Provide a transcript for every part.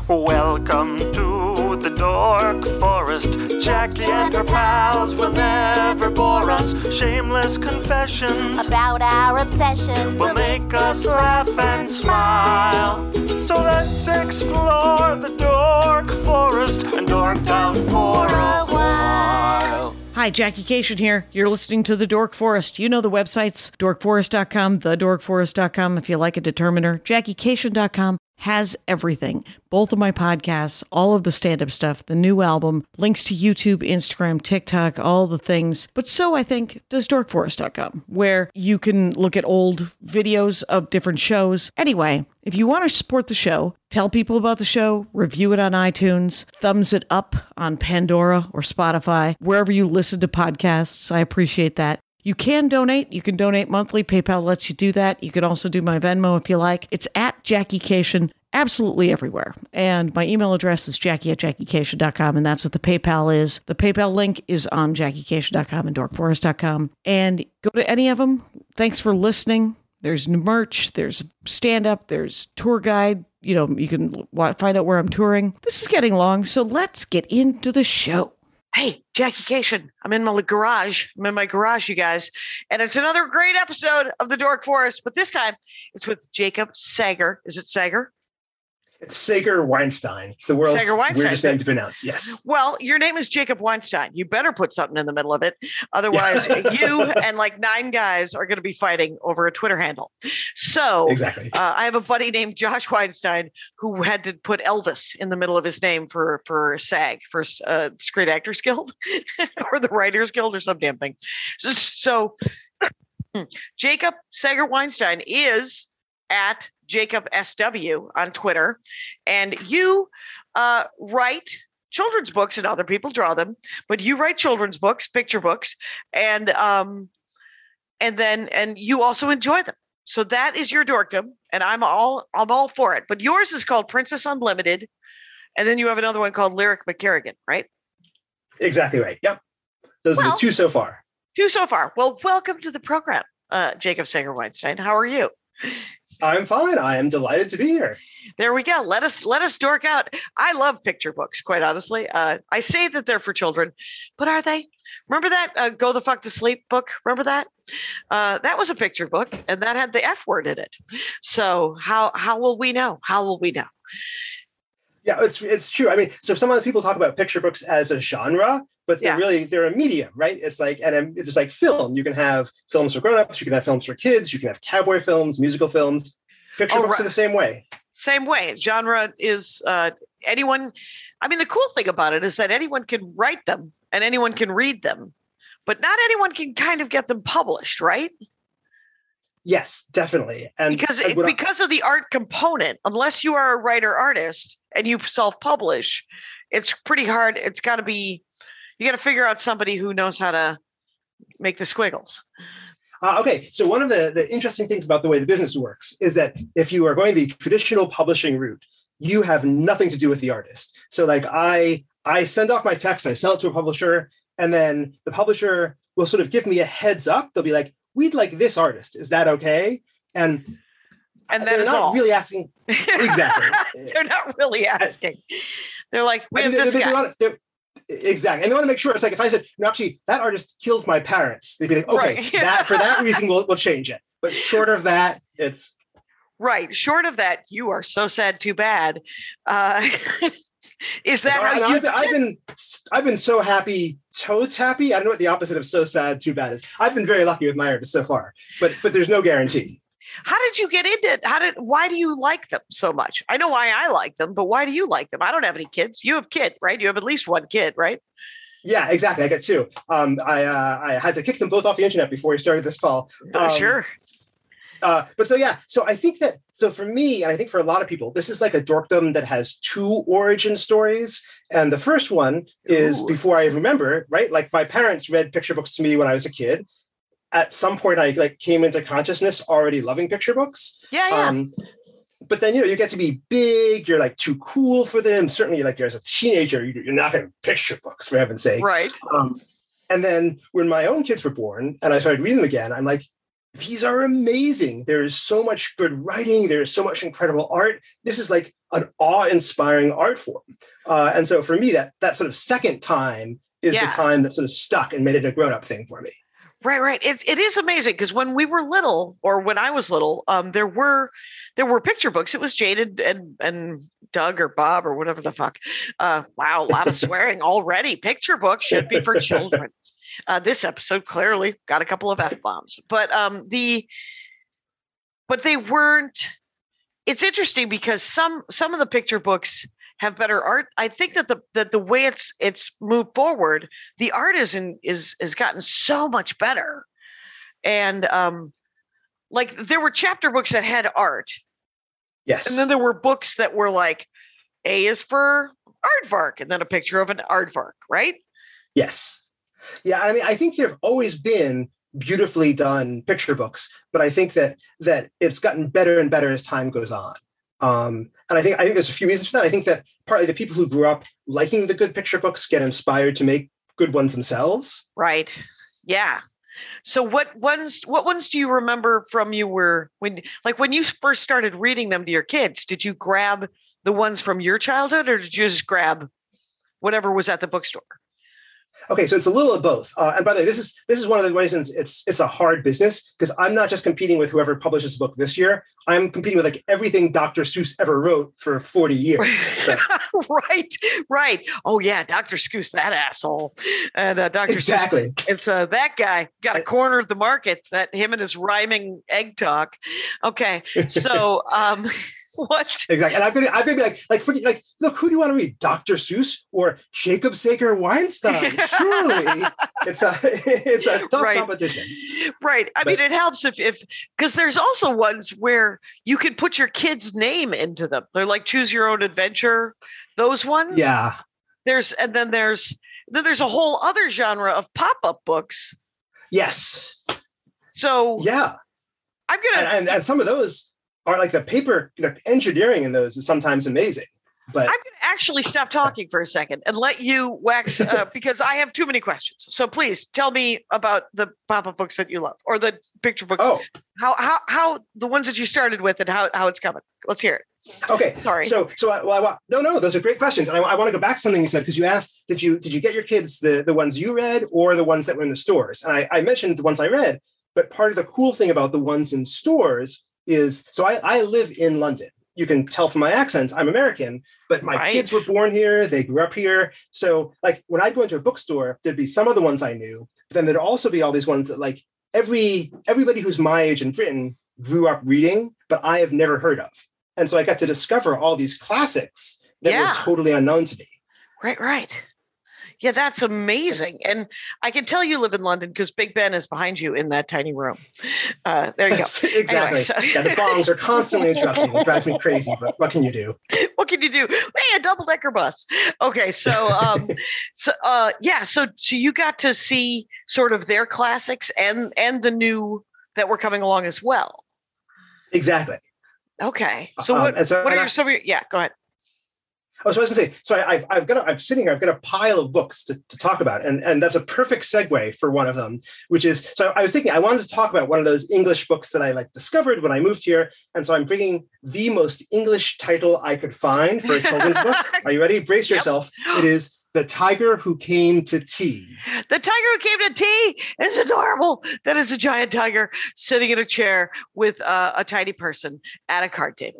Welcome to the Dork Forest. Jackie and her pals will never bore us. Shameless confessions about our obsession will make us laugh and smile. So let's explore the Dork Forest and dork out for a while. Hi, Jackie Cation here. You're listening to The Dork Forest. You know the websites, dorkforest.com, thedorkforest.com if you like a determiner. JackieCation.com has everything. Both of my podcasts, all of the stand-up stuff, the new album, links to YouTube, Instagram, TikTok, all the things. But so, I think, does dorkforest.com, where you can look at old videos of different shows. Anyway, if you want to support the show, tell people about the show, review it on iTunes, thumbs it up on Pandora or Spotify, wherever you listen to podcasts. I appreciate that. You can donate. You can donate monthly. PayPal lets you do that. You can also do my Venmo if you like. It's at Jackie Cation, absolutely everywhere. And my email address is jackie@jackiecation.com, and that's what the PayPal is. The PayPal link is on jackiecation.com and dorkforest.com. And go to any of them. Thanks for listening. There's merch. There's stand-up. There's tour guide. You know, you can find out where I'm touring. This is getting long, so let's get into the show. Hey, Jackie Cation, I'm in my garage. I'm in my garage, you guys. And it's another great episode of The Dork Forest, but this time it's with Jacob Sager. Is it Sager? It's Sager Weinstein. It's the world's weirdest name to pronounce, yes. Well, your name is Jacob Weinstein. You better put something in the middle of it. Otherwise, you and like 9 guys are going to be fighting over a Twitter handle. So exactly. I have a buddy named Josh Weinstein who had to put Elvis in the middle of his name for SAG, for Screen Actors Guild, or the Writers Guild, or some damn thing. So Jacob Sager Weinstein is at Jacob SW on Twitter, and you write children's books, and other people draw them, but you write children's books, picture books, and you also enjoy them. So that is your dorkdom, and I'm all for it. But yours is called Princess Unlimited, and then you have another one called Lyric McCarrigan, right? Exactly right. Yep. Those are the 2 so far. 2 so far. Well, welcome to the program, Jacob Sager Weinstein. How are you? I'm fine. I am delighted to be here. There we go. Let us dork out. I love picture books, quite honestly. I say that they're for children, but are they? Remember that Go the Fuck to Sleep book? Remember that? That was a picture book, and that had the F word in it. So how will we know? How will we know? Yeah, it's true. I mean, so sometimes people talk about picture books as a genre, but they're a medium, right? It's like, and it's like film. You can have films for grownups, you can have films for kids, you can have cowboy films, musical films. Picture books are the same way. Same way. Genre is anyone. I mean, the cool thing about it is that anyone can write them and anyone can read them, but not anyone can kind of get them published, right? Yes, definitely. And because of the art component, unless you are a writer artist and you self-publish, it's pretty hard. It's got to be, you got to figure out somebody who knows how to make the squiggles. Okay, so one of the interesting things about the way the business works is that if you are going the traditional publishing route, you have nothing to do with the artist. So like I send off my text, I sell it to a publisher, and then the publisher will sort of give me a heads up. They'll be like, we'd like this artist. Is that okay? And that is all. Really asking. Exactly. They're not really asking. They're like, we have this guy. Exactly. And they want to make sure. It's like if I said, no, actually, that artist killed my parents, they'd be like, okay, right. For that reason, we'll change it. But short of that, it's. Right. Short of that, you are so sad, too bad. Is that how you... I've been so happy, totes happy. I don't know what the opposite of so sad, too bad is. I've been very lucky with my artists so far, but there's no guarantee. How did you get into it? Why do you like them so much? I know why I like them, but why do you like them? I don't have any kids. You have kid, right? You have at least one kid, right? Yeah, exactly. I got 2. I had to kick them both off the internet before we started this call. Sure. So I think that, so for me, and I think for a lot of people, this is like a dorkdom that has 2 origin stories. And the first one is before I remember, right? Like my parents read picture books to me when I was a kid. At some point, I came into consciousness already loving picture books. Yeah. But then, you get to be big. You're like too cool for them. Certainly, like as a teenager, you're not going to picture books, for heaven's sake. Right. And then when my own kids were born and I started reading them again, I'm like, these are amazing. There is so much good writing. There is so much incredible art. This is like an awe-inspiring art form. And so for me, that sort of second time is the time that sort of stuck and made it a grown-up thing for me. Right. It is amazing because when we were little, or when I was little, there were picture books. It was Jade and Doug or Bob or whatever the fuck. Wow, a lot of swearing already. Picture books should be for children. This episode clearly got a couple of F-bombs, but they weren't. It's interesting because some of the picture books have better art. I think that the way it's moved forward, the art has gotten so much better. And like there were chapter books that had art. Yes. And then there were books that were like, A is for aardvark, and then a picture of an aardvark, right? Yes. Yeah, I mean, I think there have always been beautifully done picture books, but I think that it's gotten better and better as time goes on. And I think there's a few reasons for that. I think that partly the people who grew up liking the good picture books get inspired to make good ones themselves. Right. Yeah. So what ones do you remember from when you first started reading them to your kids? Did you grab the ones from your childhood, or did you just grab whatever was at the bookstore? Okay, so it's a little of both. And by the way, this is one of the reasons it's a hard business, because I'm not just competing with whoever publishes a book this year. I'm competing with like everything Dr. Seuss ever wrote for 40 years. So. Right. Oh yeah, Dr. Seuss, that asshole. And Dr. Exactly. Seuss, it's that guy got a corner of the market. That him and his rhyming egg talk. Okay, so. What? Exactly. And I'm gonna be like, look, who do you want to read? Dr. Seuss or Jacob Sager Weinstein? Surely it's a tough competition. Right. I mean, it helps if because there's also ones where you can put your kid's name into them. They're like choose your own adventure. Those ones. Yeah. There's a whole other genre of pop-up books. Yes. So yeah. I'm gonna and some of those are like the paper, engineering in those is sometimes amazing. But I'm going to actually stop talking for a second and let you wax because I have too many questions. So please tell me about the pop-up books that you love, or the picture books. Oh, how the ones that you started with and how it's coming. Let's hear it. Okay. Sorry. No, those are great questions. And I want to go back to something you said, because you asked, did you get your kids the ones you read or the ones that were in the stores? And I mentioned the ones I read, but part of the cool thing about the ones in stores is, so I live in London. You can tell from my accent, I'm American, but my kids were born here. They grew up here. So like when I'd go into a bookstore, there'd be some of the ones I knew, but then there'd also be all these ones that like everybody who's my age in Britain grew up reading, but I have never heard of. And so I got to discover all these classics that were totally unknown to me. Right. Yeah, that's amazing. And I can tell you live in London because Big Ben is behind you in that tiny room. There you go. Exactly. Anyway, so. Yeah, the bongs are constantly interrupting. It drives me crazy, but what can you do? What can you do? Hey, a double-decker bus. Okay, so so you got to see sort of their classics and the new that were coming along as well. Exactly. Okay. So what are some of your, go ahead. Oh, so I was going to say, sorry, I'm sitting here, I've got a pile of books to talk about. And that's a perfect segue for one of them, which is, so I was thinking, I wanted to talk about one of those English books that I discovered when I moved here. And so I'm bringing the most English title I could find for a children's book. Are you ready? Brace yourself. It is The Tiger Who Came to Tea. The Tiger Who Came to Tea is adorable. That is a giant tiger sitting in a chair with a tiny person at a card table.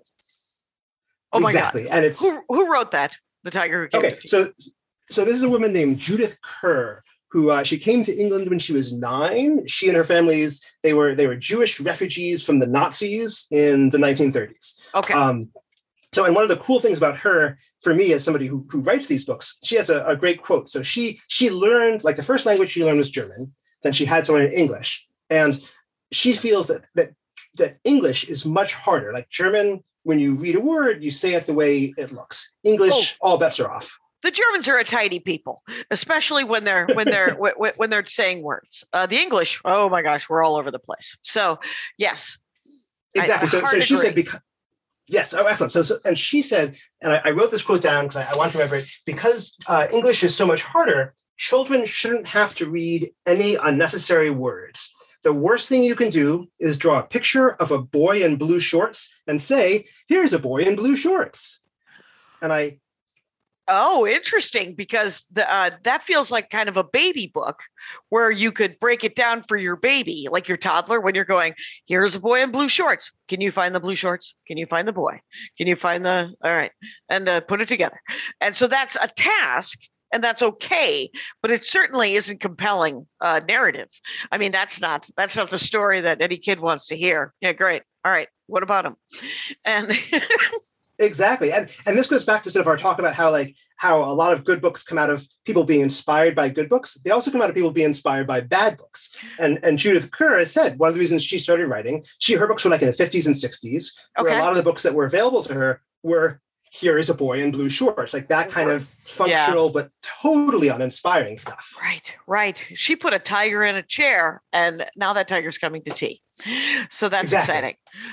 Oh my exactly. God. And it's who wrote that? The Tiger Who Came to Tea. So this is a woman named Judith Kerr, who she came to England when she was 9. She and her families, they were Jewish refugees from the Nazis in the 1930s. Okay. And one of the cool things about her, for me, as somebody who writes these books, she has a great quote. So she learned, the first language she learned was German. Then she had to learn English. And she feels that English is much harder. Like German, when you read a word, you say it the way it looks. English, all bets are off. The Germans are a tidy people, especially when they're saying words. The English, oh my gosh, we're all over the place. So yes, exactly. So she said, yes, oh excellent. So and she said, and I wrote this quote down because I want to remember it, because English is so much harder. Children shouldn't have to read any unnecessary words. the worst thing you can do is draw a picture of a boy in blue shorts and say, here's a boy in blue shorts. And Oh, interesting, because that feels like kind of a baby book where you could break it down for your baby, like your toddler, when you're going, here's a boy in blue shorts. Can you find the blue shorts? Can you find the boy? Can you find all right, and put it together. And so that's a task, and that's okay, but it certainly isn't compelling narrative. I mean, that's not the story that any kid wants to hear. Yeah, great. All right, what about him? And exactly. And this goes back to sort of our talk about how a lot of good books come out of people being inspired by good books. They also come out of people being inspired by bad books. And Judith Kerr has said one of the reasons she started writing, her books were like in the 50s and 60s, where a lot of the books that were available to her were, here is a boy in blue shorts, like that kind of functional, but totally uninspiring stuff. Right. She put a tiger in a chair, and now that tiger's coming to tea. So that's exciting.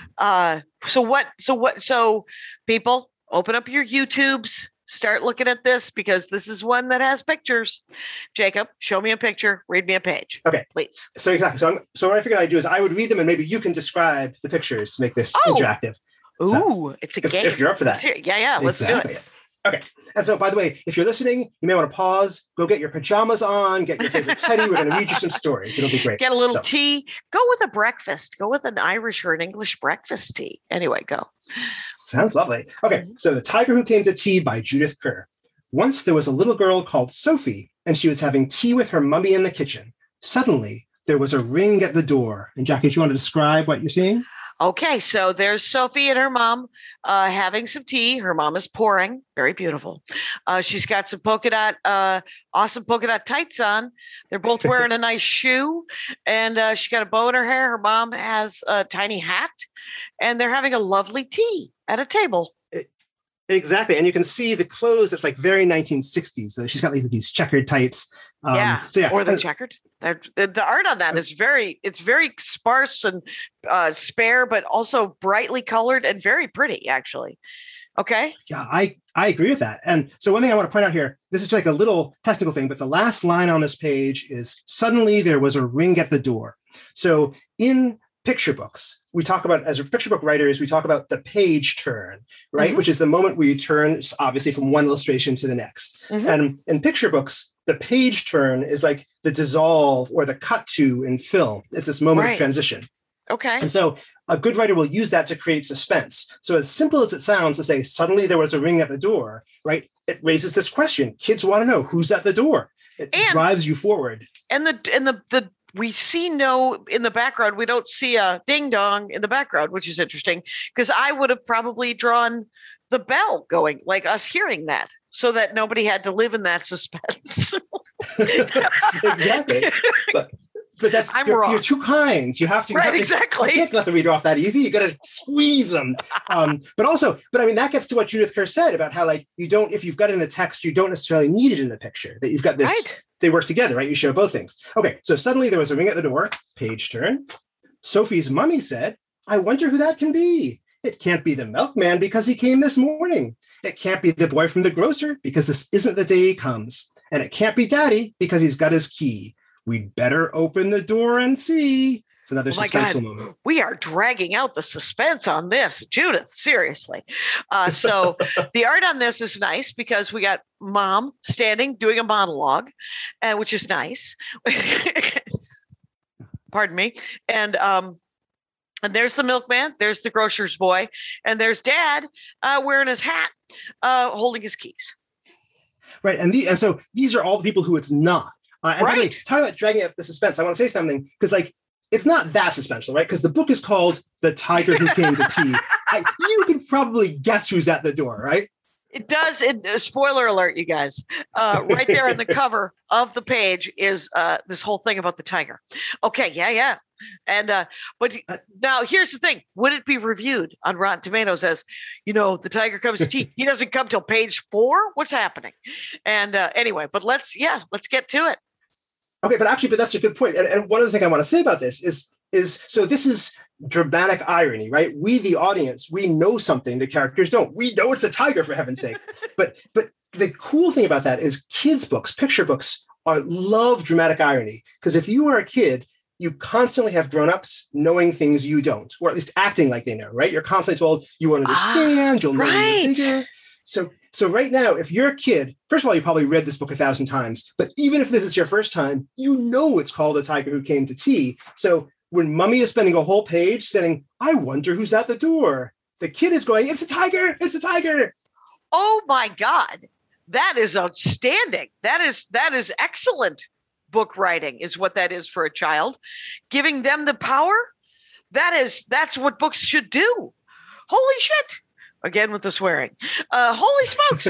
So people, open up your YouTubes, start looking at this, because this is one that has pictures. Jacob, show me a picture, read me a page. Okay. Please. So exactly. So what I figured I'd do is I would read them and maybe you can describe the pictures to make this interactive. Ooh, it's a game. If you're up for that. Yeah, let's do it. Okay. And so, by the way, if you're listening, you may want to pause, go get your pajamas on, get your favorite teddy. We're going to read you some stories. It'll be great. Get a little tea. Go with a breakfast. Go with an Irish or an English breakfast tea. Anyway, go. Sounds lovely. Okay. So, The Tiger Who Came to Tea by Judith Kerr. Once there was a little girl called Sophie, and she was having tea with her mummy in the kitchen. Suddenly, there was a ring at the door. And Jackie, do you want to describe what you're seeing? Okay, so there's Sophie and her mom having some tea. Her mom is pouring. Very beautiful. She's got some awesome polka dot tights on. They're both wearing a nice shoe, and she got a bow in her hair. Her mom has a tiny hat, and they're having a lovely tea at a table. Exactly. And you can see the clothes. It's like very 1960s. So she's got like these checkered tights. Or the checkered. The art on that is very sparse and spare, but also brightly colored and very pretty, actually. Okay. Yeah, I agree with that. And so one thing I want to point out here, this is like a little technical thing, but the last line on this page is, suddenly there was a ring at the door. So in picture books, we talk about, as picture book writers, we talk about the page turn, right? Mm-hmm. Which is the moment where you turn, obviously, from one illustration to the next. Mm-hmm. And in picture books, the page turn is like the dissolve or the cut to in film. It's this moment of transition. Okay. And so a good writer will use that to create suspense. So as simple as it sounds to say, suddenly there was a ring at the door, right? It raises this question. Kids want to know who's at the door. It drives you forward. And the we see in the background, we don't see a ding dong in the background, which is interesting, because I would have probably drawn the bell going, like us hearing that, so that nobody had to live in that suspense. Exactly. But that's you're too kind. You have to exactly. You can't let the reader off that easy. You got to squeeze them. But I mean, that gets to what Judith Kerr said about how, like, if you've got it in the text, you don't necessarily need it in the picture. That you've got this. Right. They work together, right? You show both things. Okay, so suddenly there was a ring at the door. Page turn. Sophie's mummy said, "I wonder who that can be. It can't be the milkman because he came this morning. It can't be the boy from the grocer because this isn't the day he comes. And it can't be Daddy because he's got his key. We'd better open the door and see." It's another suspenseful moment. We are dragging out the suspense on this, Judith, seriously. So the art on this is nice because we got Mom standing doing a monologue, which is nice. Pardon me. And there's the milkman, there's the grocer's boy, and there's Dad wearing his hat, holding his keys. Right. And so these are all the people who it's not. And by the way, talking about dragging up the suspense, I want to say something, because it's not that suspenseful, right? Because the book is called The Tiger Who Came to Tea. You can probably guess who's at the door, right? It does. Spoiler alert, you guys. Right there on the cover of the page is this whole thing about the tiger. Okay, yeah. And but now here's the thing: would it be reviewed on Rotten Tomatoes as, the tiger comes to tea? He doesn't come till page 4. What's happening? And anyway, but let's get to it. Okay, but that's a good point. And one other thing I want to say about this is so this is dramatic irony, right? We, the audience, we know something the characters don't. We know it's a tiger, for heaven's sake. But the cool thing about that is kids' books, picture books, love dramatic irony. Because if you are a kid you constantly have grown-ups knowing things you don't, or at least acting like they know, right? You're constantly told you won't understand, you'll know when you're bigger. So right now, if you're a kid, first of all, you probably read this book 1,000 times, but even if this is your first time, you know it's called The Tiger Who Came to Tea. So when Mummy is spending a whole page saying, I wonder who's at the door, the kid is going, it's a tiger, it's a tiger. Oh my God. That is outstanding. That is excellent book writing is what that is for a child. Giving them the power. That's what books should do. Holy shit. Again with the swearing. Holy smokes.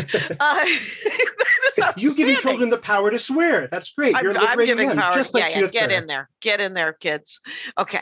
You giving children the power to swear. That's great. You're liberating them. Power. Just like Get in there. Get in there, kids. Okay.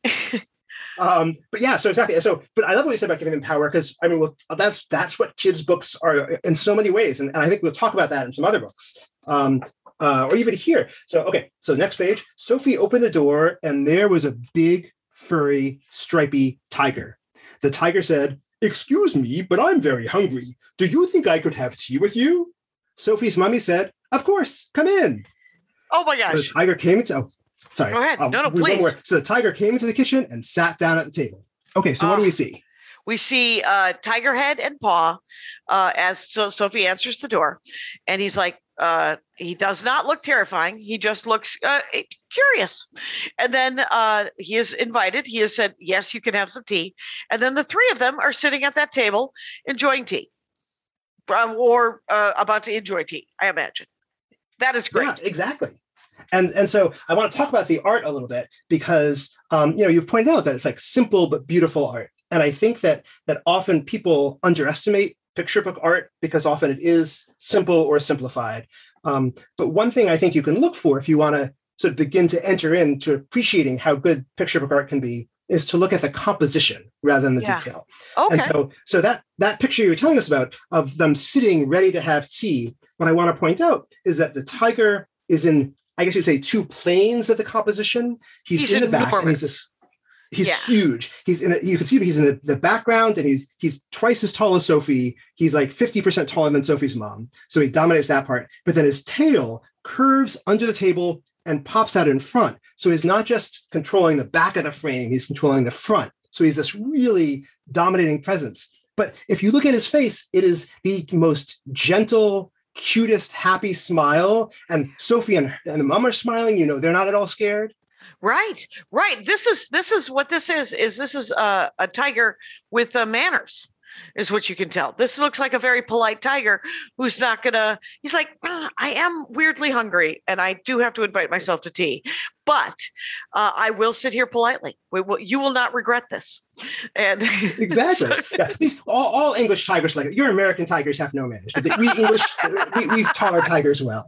But yeah, so exactly. So, but I love what you said about giving them power, because I mean, well, that's what kids' books are in so many ways. And I think we'll talk about that in some other books. Or even here. So, okay. So next page, Sophie opened the door and there was a big, furry, stripy tiger. The tiger said, excuse me, but I'm very hungry. Do you think I could have tea with you? Sophie's mummy said, of course, come in. Oh my gosh. So the tiger came into, sorry. Go ahead. No, please. So the tiger came into the kitchen and sat down at the table. Okay, so what do we see? We see tiger head and paw as Sophie answers the door. And he's like, he does not look terrifying. He just looks curious. And then he is invited. He has said, yes, you can have some tea. And then the three of them are sitting at that table enjoying tea or about to enjoy tea, I imagine. That is great. Yeah, exactly. And so I want to talk about the art a little bit because, you've pointed out that it's like simple but beautiful art. And I think that often people underestimate picture book art because often it is simple or simplified. But one thing I think you can look for if you want to sort of begin to enter into appreciating how good picture book art can be is to look at the composition rather than the detail. Okay. And so that picture you were telling us about of them sitting ready to have tea, what I want to point out is that the tiger is in, I guess you'd say, two planes of the composition. He's in the back and he's huge. You can see he's in the background and he's twice as tall as Sophie. He's like 50% taller than Sophie's mom. So he dominates that part. But then his tail curves under the table and pops out in front. So he's not just controlling the back of the frame, he's controlling the front. So he's this really dominating presence. But if you look at his face, it is the most gentle, cutest, happy smile. And Sophie and the mom are smiling. They're not at all scared. Right. This is what this is. This is a tiger with manners, is what you can tell. This looks like a very polite tiger who's not gonna. He's like, I am weirdly hungry, and I do have to invite myself to tea, but I will sit here politely. You will not regret this. And exactly. All English tigers like your American tigers have no manners, but we've taught our tigers well.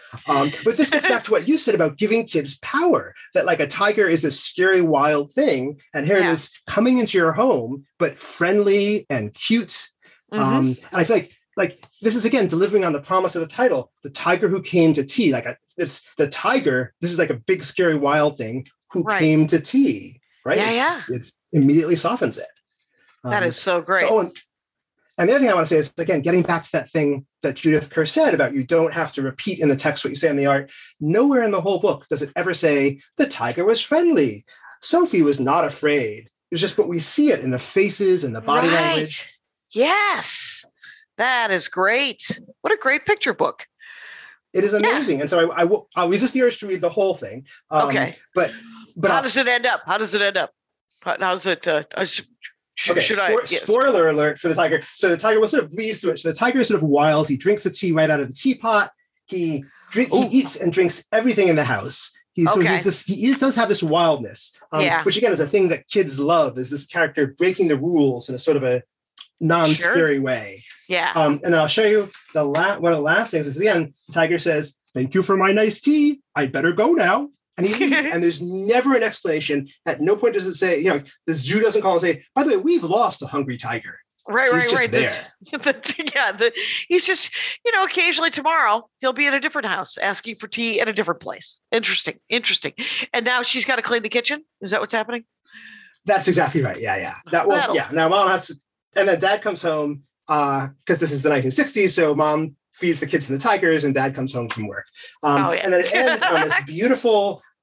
But this gets back to what you said about giving kids power, that like a tiger is this scary, wild thing. And here it is coming into your home, but friendly and cute. And I feel like this is, again, delivering on the promise of the title, The Tiger Who Came to Tea. It's the tiger. This is like a big, scary, wild thing who came to tea, right? It immediately softens it. That is so great. And the other thing I want to say is, again, getting back to that thing that Judith Kerr said about you don't have to repeat in the text what you say in the art. Nowhere in the whole book does it ever say the tiger was friendly. Sophie was not afraid. It's just, but we see it in the faces and the body language. Yes, that is great. What a great picture book. It is amazing. Yeah. And so I'll resist the urge to read the whole thing. Okay. But how does it end up? How does it? Spoiler alert for the tiger. So the tiger will sort of breeze through it. So the tiger is sort of wild. He drinks the tea right out of the teapot. He eats and drinks everything in the house. He does have this wildness, which again is a thing that kids love, is this character breaking the rules in a sort of a non-scary way. Yeah. And then I'll show you one of the last things is at the end, the tiger says, "Thank you for my nice tea. I'd better go now." And he leaves, and there's never an explanation. At no point does it say, this Jew doesn't call and say, by the way, we've lost a hungry tiger. He's just there. He's just, occasionally tomorrow he'll be in a different house asking for tea at a different place. Interesting. And now she's got to clean the kitchen. Is that what's happening? That's exactly right. Yeah. Now mom has to, and then dad comes home because this is the 1960s. So mom feeds the kids and the tigers, and dad comes home from work. And then it ends on this beautiful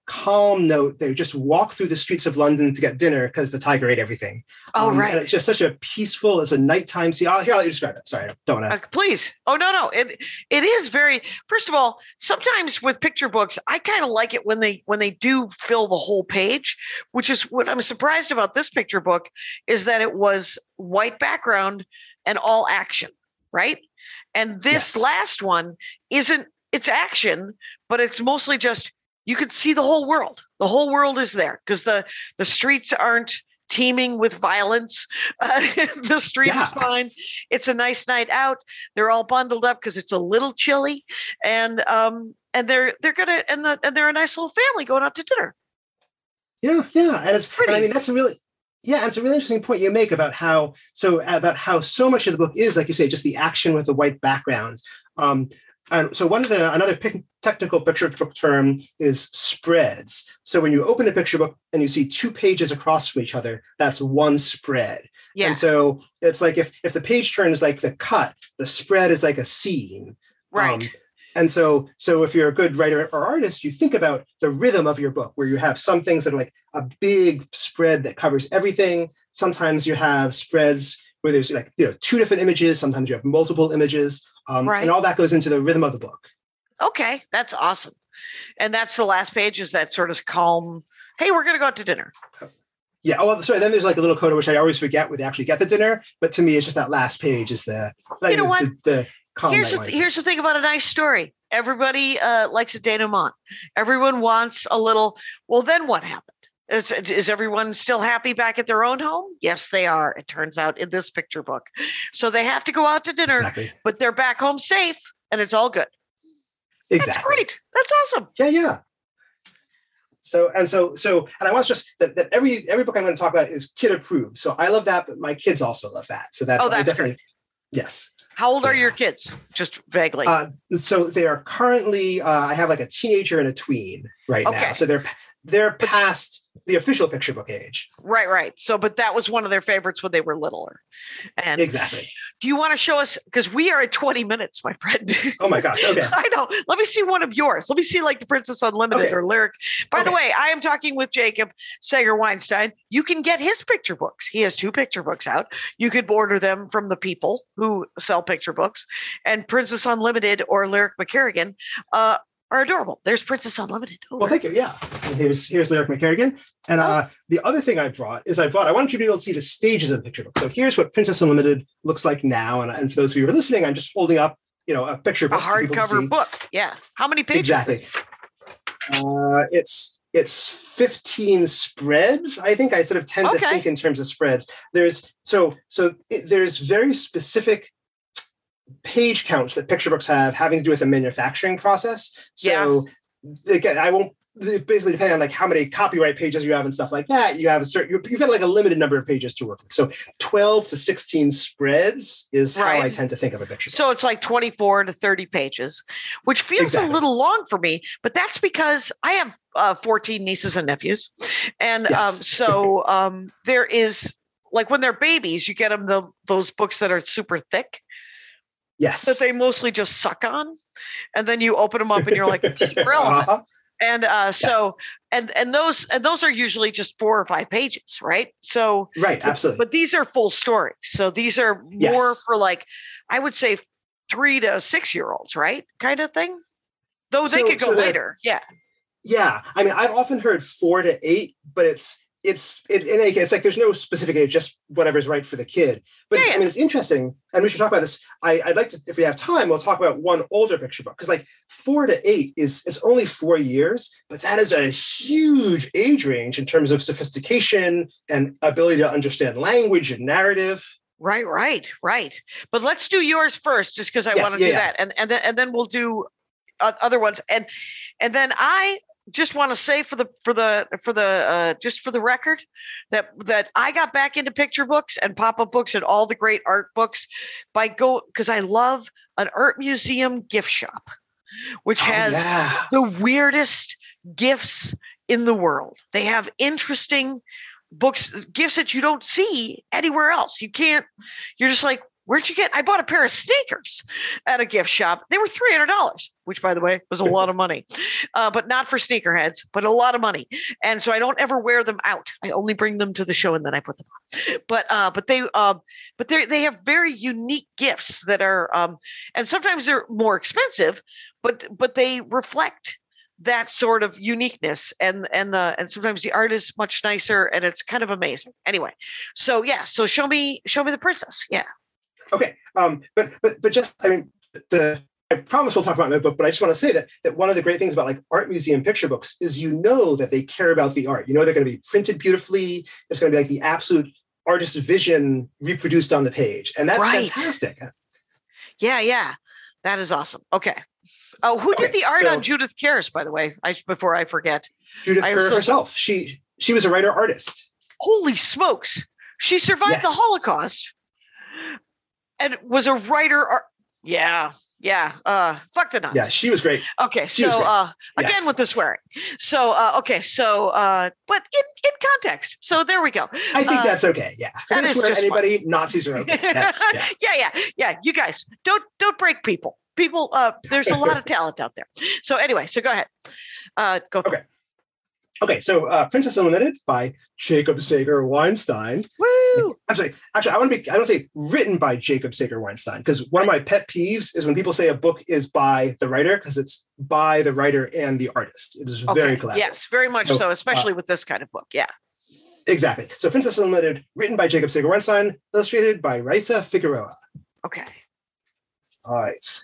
calm note. They just walk through the streets of London to get dinner because the tiger ate everything. Oh, right. And it's just such a peaceful, it's a nighttime scene. Here, I'll let you describe it. Sorry, I don't want to. Please. Oh, no. It is very, first of all, sometimes with picture books, I kind of like it when they do fill the whole page, which is what I'm surprised about this picture book is that it was white background and all action, right? And this last one it's action, but it's mostly just, you could see the whole world. The whole world is there because the streets aren't teeming with violence. The street is fine. It's a nice night out. They're all bundled up because it's a little chilly, and they're a nice little family going out to dinner. Yeah, and it's pretty. I mean, that's a really. Yeah, it's a really interesting point you make about how so much of the book is, like you say, just the action with the white background. And so another technical picture book term is spreads. So when you open a picture book and you see two pages across from each other, that's one spread. Yeah. And so it's like if the page turn is like the cut, the spread is like a scene. Right. And so if you're a good writer or artist, you think about the rhythm of your book, where you have some things that are like a big spread that covers everything. Sometimes you have spreads where there's like two different images. Sometimes you have multiple images. And all that goes into the rhythm of the book. Okay, that's awesome. And that's the last page, is that sort of calm, hey, we're going to go out to dinner. Yeah. Oh, sorry. Then there's like a little coda, which I always forget where they actually get the dinner. But to me, it's just that last page is the calm. Here's the thing about a nice story. Everybody likes a denouement. Everyone wants a little, well, then what happened? Is everyone still happy back at their own home? Yes, they are. It turns out in this picture book. So they have to go out to dinner, but they're back home safe and it's all good. Exactly. That's great. That's awesome. Yeah. So I want to stress that every book I'm going to talk about is kid approved. So I love that, but my kids also love that. So that's definitely great. Yes. How old are your kids? Just vaguely. So they are currently, I have like a teenager and a tween right now. So they're past the official picture book age. Right. So, but that was one of their favorites when they were littler. And exactly. Do you want to show us? Because we are at 20 minutes, my friend. Oh my gosh. Okay. I know. Let me see one of yours. Let me see like the Princess Unlimited or Lyric. By the way, I am talking with Jacob Sager-Weinstein. You can get his picture books. He has 2 picture books out. You could order them from the people who sell picture books. And Princess Unlimited or Lyric McCarrigan are adorable. There's Princess Unlimited. Oh, well, thank you. Yeah. And here's Lyric McCarrigan. And the other thing I want you to be able to see the stages of the picture book. So here's what Princess Unlimited looks like now. And for those of you who are listening, I'm just holding up, a picture book. A hardcover book. Yeah. How many pages? Exactly. It's 15 spreads. I think I sort of tend to think in terms of spreads. There's very specific page counts that picture books have having to do with the manufacturing process. So again, I won't basically depending on like how many copyright pages you have and stuff like that. You have you've got like a limited number of pages to work with. So 12 to 16 spreads is how I tend to think of a picture book. So it's like 24 to 30 pages, which feels a little long for me, but that's because I have 14 nieces and nephews. And there is like when they're babies, you get them those books that are super thick. Yes. That they mostly just suck on. And then you open them up and you're like, relevant. And and those are usually just 4 or 5 pages, right? So absolutely. But these are full stories. So these are more for like, I would say 3 to 6-year-olds, right? Kind of thing. Though they could go later. Yeah. Yeah. I mean, I've often heard 4 to 8, but it's like there's no specific age, just whatever's right for the kid. But it's interesting, and we should talk about this. I'd like to, if we have time, we'll talk about one older picture book, because like 4 to 8 it's only 4 years, but that is a huge age range in terms of sophistication and ability to understand language and narrative. Right. But let's do yours first, just because I want to do that, and then we'll do other ones, and then I just want to say for the record that I got back into picture books and pop-up books and all the great art books because I love an art museum gift shop, which has the weirdest gifts in the world. They have interesting gifts that you don't see anywhere else. You're just like, where'd you get? I bought a pair of sneakers at a gift shop. They were $300, which, by the way, was a lot of money, but not for sneakerheads, but a lot of money. And so I don't ever wear them out. I only bring them to the show and then I put them on. But they have very unique gifts that are, and sometimes they're more expensive, but they reflect that sort of uniqueness, and sometimes the art is much nicer, and it's kind of amazing. Anyway, so show me the princess. Yeah. Okay. But just, I mean, I promise we'll talk about my book, but I just want to say that one of the great things about like art museum picture books is, that they care about the art. They're going to be printed beautifully. It's going to be like the absolute artist's vision reproduced on the page. And that's fantastic. Yeah. That is awesome. Okay. Oh, who did the art on Judith Kears, by the way? Before I forget. Judith Kears herself. She was a writer artist. Holy smokes. She survived the Holocaust and was a writer. Yeah. Fuck the Nazis. Yeah, she was great. Okay, again with the swearing. So, but in context. So there we go. I think that's okay. Yeah. That is just anybody, fun. Nazis are okay. Yeah. You guys, don't break people. People, there's a lot of talent out there. So anyway, go ahead. Go. Okay. So Princess Unlimited by Jacob Sager Weinstein. Woo! Actually, I want to say written by Jacob Sager Weinstein, because one of my pet peeves is when people say a book is by the writer, because it's by the writer and the artist. It is very collaborative. Yes, very much so, especially with this kind of book. Yeah. Exactly. So Princess Unlimited, written by Jacob Sager Weinstein, illustrated by Raisa Figueroa. Okay. All right.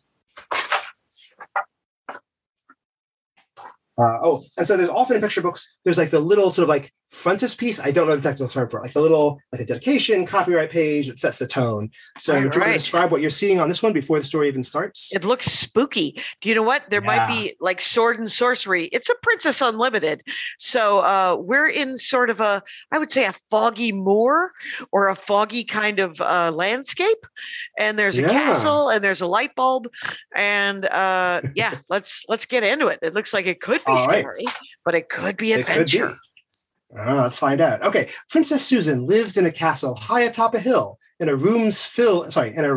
And so there's often in picture books, there's like the little sort of like frontispiece. I don't know the technical term for it, like the little, like a dedication, copyright page that sets the tone. So do you want to describe what you're seeing on this one before the story even starts? It looks spooky. Do you know what? There might be like sword and sorcery. It's a Princess Unlimited. So we're in sort of I would say a foggy moor or a foggy kind of landscape. And there's a castle and there's a light bulb. And let's get into it. It looks like it could be scary, but it could be adventure. Let's find out. Okay. Princess Susan lived in a castle high atop a hill in a room filled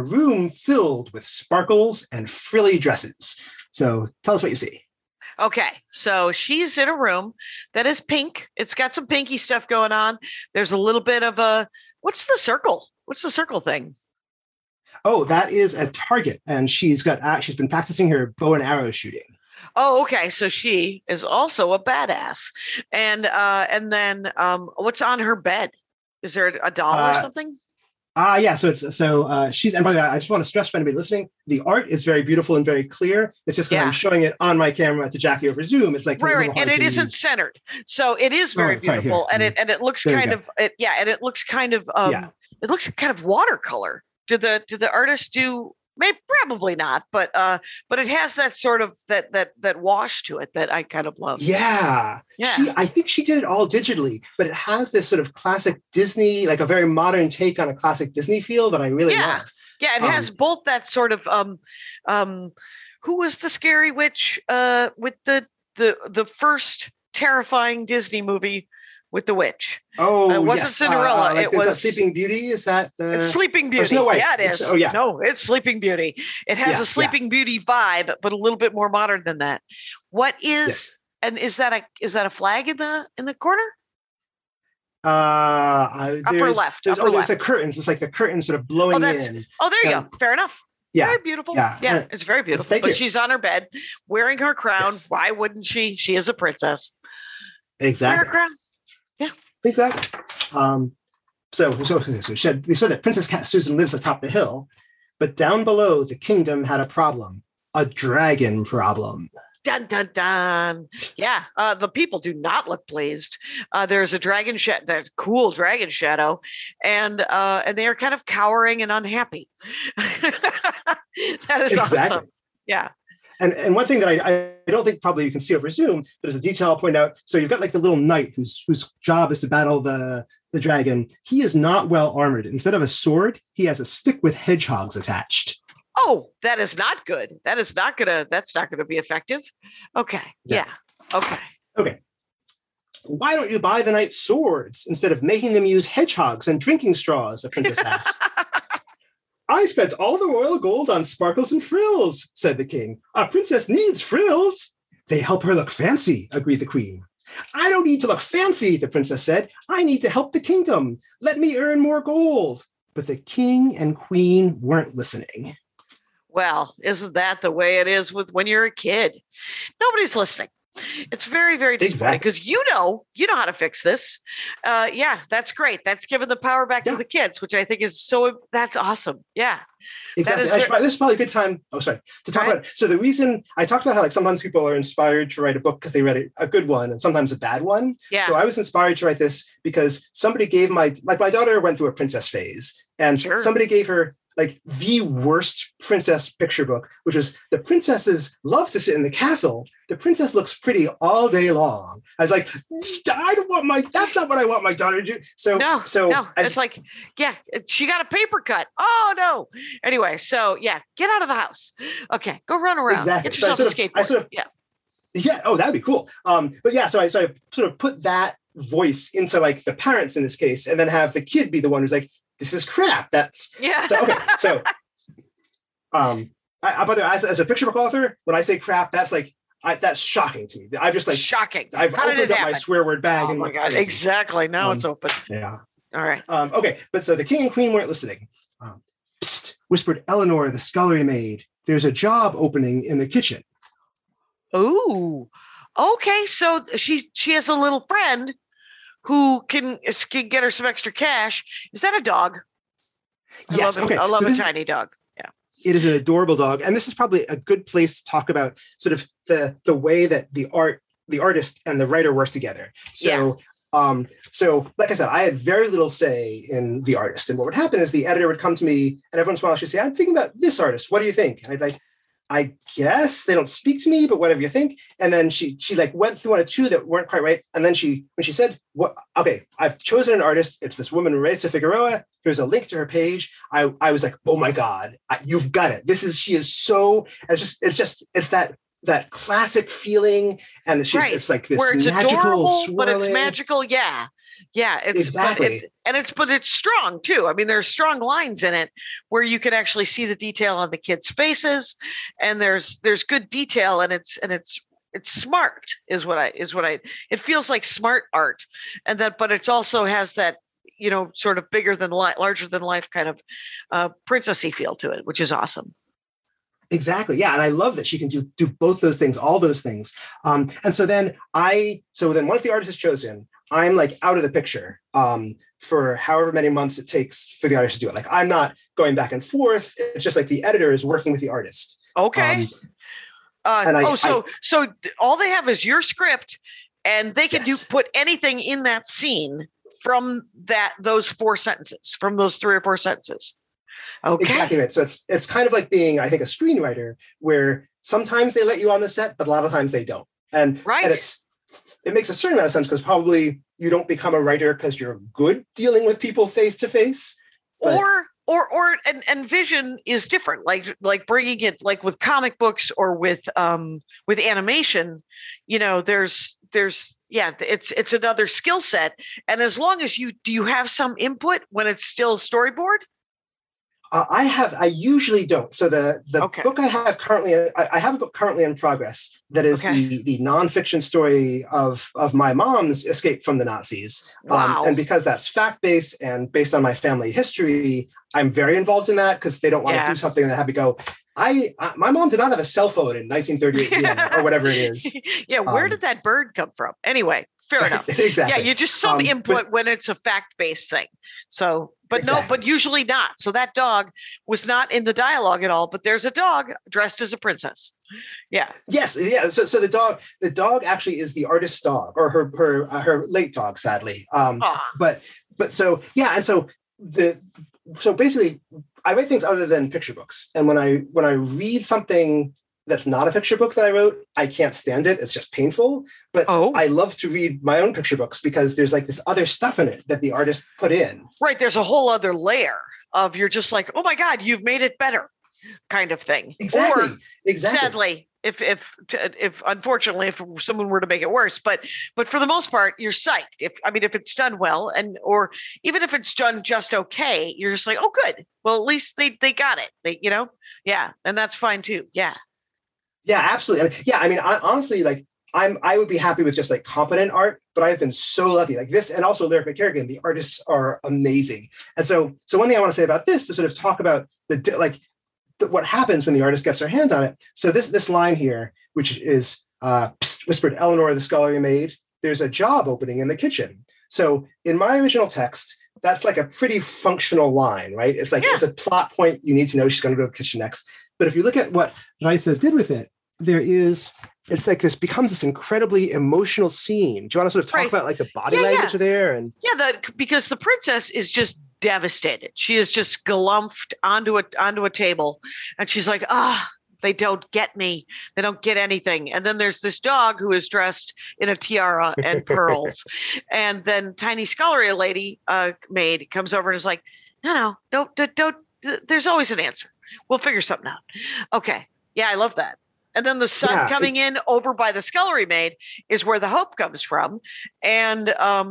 with sparkles and frilly dresses. So tell us what you see. Okay. So she's in a room that is pink. It's got some pinky stuff going on. There's a little bit of what's the circle? What's the circle thing? Oh, that is a target. And she's been practicing her bow and arrow shooting. Oh, okay. So she is also a badass. And then what's on her bed? Is there a doll or something? Yeah. So she's, and by the way, I just want to stress for anybody listening, the art is very beautiful and very clear. It's just because I'm showing it on my camera to Jackie over Zoom. It's like right, and it isn't centered. So it is very beautiful, and it looks kind of it looks kind of watercolor. Did the artist do? Maybe probably not, but it has that sort of that wash to it that I kind of love. Yeah. I think she did it all digitally, but it has this sort of classic Disney, like a very modern take on a classic Disney feel that I really love. Yeah, it has both that sort of who was the scary witch with the first terrifying Disney movie with the witch? Oh, it wasn't Cinderella. It was Sleeping Beauty. Is that it's Sleeping Beauty? Snow White. Yeah, it is. No, it's Sleeping Beauty. It has a Sleeping Beauty vibe, but a little bit more modern than that. What is and is that a flag in the corner? Upper left. There's the curtains. It's like the curtains sort of blowing in. Oh, there you go. Fair enough. Yeah. Very beautiful. Yeah, it's very beautiful. Thank you. She's on her bed wearing her crown. Yes. Why wouldn't she? She is a princess. Exactly. Wear her crown. Yeah. Exactly. So we said that Princess Susan lives atop the hill, but down below the kingdom had a problem, a dragon problem. Dun, dun, dun. Yeah, the people do not look pleased. There's a dragon that cool dragon shadow, and they are kind of cowering and unhappy. That is awesome. Yeah. And one thing that I don't think probably you can see over Zoom, but as a detail I'll point out, so you've got like the little knight whose job is to battle the dragon. He is not well armored. Instead of a sword, he has a stick with hedgehogs attached. Oh, that is not good. That's not gonna be effective. Okay. Yeah. Okay. Why don't you buy the knight swords instead of making them use hedgehogs and drinking straws? The princess asked. I spent all the royal gold on sparkles and frills, said the king. A princess needs frills. They help her look fancy, agreed the queen. I don't need to look fancy, the princess said. I need to help the kingdom. Let me earn more gold. But the king and queen weren't listening. Well, isn't that the way it is with when you're a kid? Nobody's listening. It's very, very disappointing because you know how to fix this. Yeah, that's great. That's giving the power back to the kids, which I think is that's awesome. Yeah. Exactly. This is probably a good time. To talk about it. So the reason I talked about how sometimes people are inspired to write a book because they read a good one and sometimes a bad one. Yeah. So I was inspired to write this because somebody gave my daughter went through a princess phase and somebody gave her the worst princess picture book, which was the princesses love to sit in the castle. The princess looks pretty all day long. I was like, that's not what I want my daughter to do. No, it's she got a paper cut. Oh no. Anyway, get out of the house. Okay, go run around. Exactly. Get yourself a skateboard. Yeah. Oh, that'd be cool. So I sort of put that voice into the parents in this case, and then have the kid be the one who's like, this is crap. That's by the way, as a picture book author, when I say crap, that's that's shocking to me. I'm just shocking. I've opened up my swear word bag. Oh my God. Exactly. Now it's open. Yeah. All right. Okay. But so the king and queen weren't listening. Psst, whispered Eleanor, the scullery maid. There's a job opening in the kitchen. Ooh. Okay. So she has a little friend who can get her some extra cash. Is that a dog? Yes. I love a tiny dog. Yeah. It is an adorable dog. And this is probably a good place to talk about sort of the way that the artist and the writer work together. So, like I said, I had very little say in the artist. And what would happen is the editor would come to me and every once in a while she'd say, I'm thinking about this artist. What do you think? And I'd be like, I guess they don't speak to me, but whatever you think. And then she went through one or two that weren't quite right. And then when she said, I've chosen an artist. It's this woman, Raisa Figueroa. Here's a link to her page. I was like, oh my God, you've got it. She is so, it's that classic feeling. And it's like this where it's magical adorable, swirling. But it's magical. Yeah. Yeah. It's exactly. But it's strong too. I mean, there's strong lines in it where you can actually see the detail on the kids' faces, and there's good detail, and it's smart is what I it feels like smart art, but it's also has that, sort of bigger than life, larger than life kind of princessy feel to it, which is awesome. Exactly. Yeah. And I love that she can do both those things, all those things. And so then once the artist is chosen, I'm out of the picture for however many months it takes for the artist to do it. I'm not going back and forth. It's just the editor is working with the artist. Okay. So all they have is your script, and they can put anything in that scene from those 4 sentences, from those 3 or 4 sentences. Okay. Exactly right. So it's kind of like being, I think, a screenwriter where sometimes they let you on the set, but a lot of times they don't. And it makes a certain amount of sense because probably you don't become a writer because you're good dealing with people face to face. And vision is different. Like bringing it with comic books or with animation, it's another skill set. And as long as do you have some input when it's still storyboard? I usually don't. So the book I have currently, I have a book currently in progress that is the nonfiction story of my mom's escape from the Nazis. Wow. And because that's fact-based and based on my family history, I'm very involved in that because they don't want to do something that had to go. My mom did not have a cell phone in 1938 or whatever it is. Yeah. Where did that bird come from? Anyway, fair enough. Exactly. Yeah. You just some input when it's a fact-based thing. So, but usually not. So that dog was not in the dialogue at all, but there's a dog dressed as a princess. Yeah. Yes. Yeah. So the dog actually is the artist's dog, or her late dog, sadly. But so, yeah. And so basically I write things other than picture books. And when I read something that's not a picture book that I wrote, I can't stand it. It's just painful. But I love to read my own picture books because there's this other stuff in it that the artist put in. Right. There's a whole other layer of you're just like, oh my God, you've made it better kind of thing. Exactly. Or, sadly, if unfortunately if someone were to make it worse, but for the most part you're psyched if it's done well, and or even if it's done just okay, you're just like, oh good, well at least they got it, and that's fine too. Yeah absolutely. Yeah, I mean, honestly, like I would be happy with just like competent art, but I've been so lucky, like this, and also Lyric McCarrigan, the artists are amazing. And so one thing I want to say about this to sort of talk about what happens when the artist gets their hands on it. So this line here, which is whispered Eleanor, the scullery maid, there's a job opening in the kitchen. So in my original text, that's like a pretty functional line, right? It's like, It's a plot point. You need to know she's going to go to the kitchen next. But if you look at what Raisa did with it, it's like this becomes this incredibly emotional scene. Do you want to sort of talk about like the body language there? And because the princess is just devastated. She is just galumphed onto a table, and she's like, they don't get me. They don't get anything. And then there's this dog who is dressed in a tiara and pearls. And then tiny scullery lady maid comes over and is like, no, don't. There's always an answer. We'll figure something out. Okay. Yeah, I love that. And then the sun coming in over by the scullery maid is where the hope comes from. And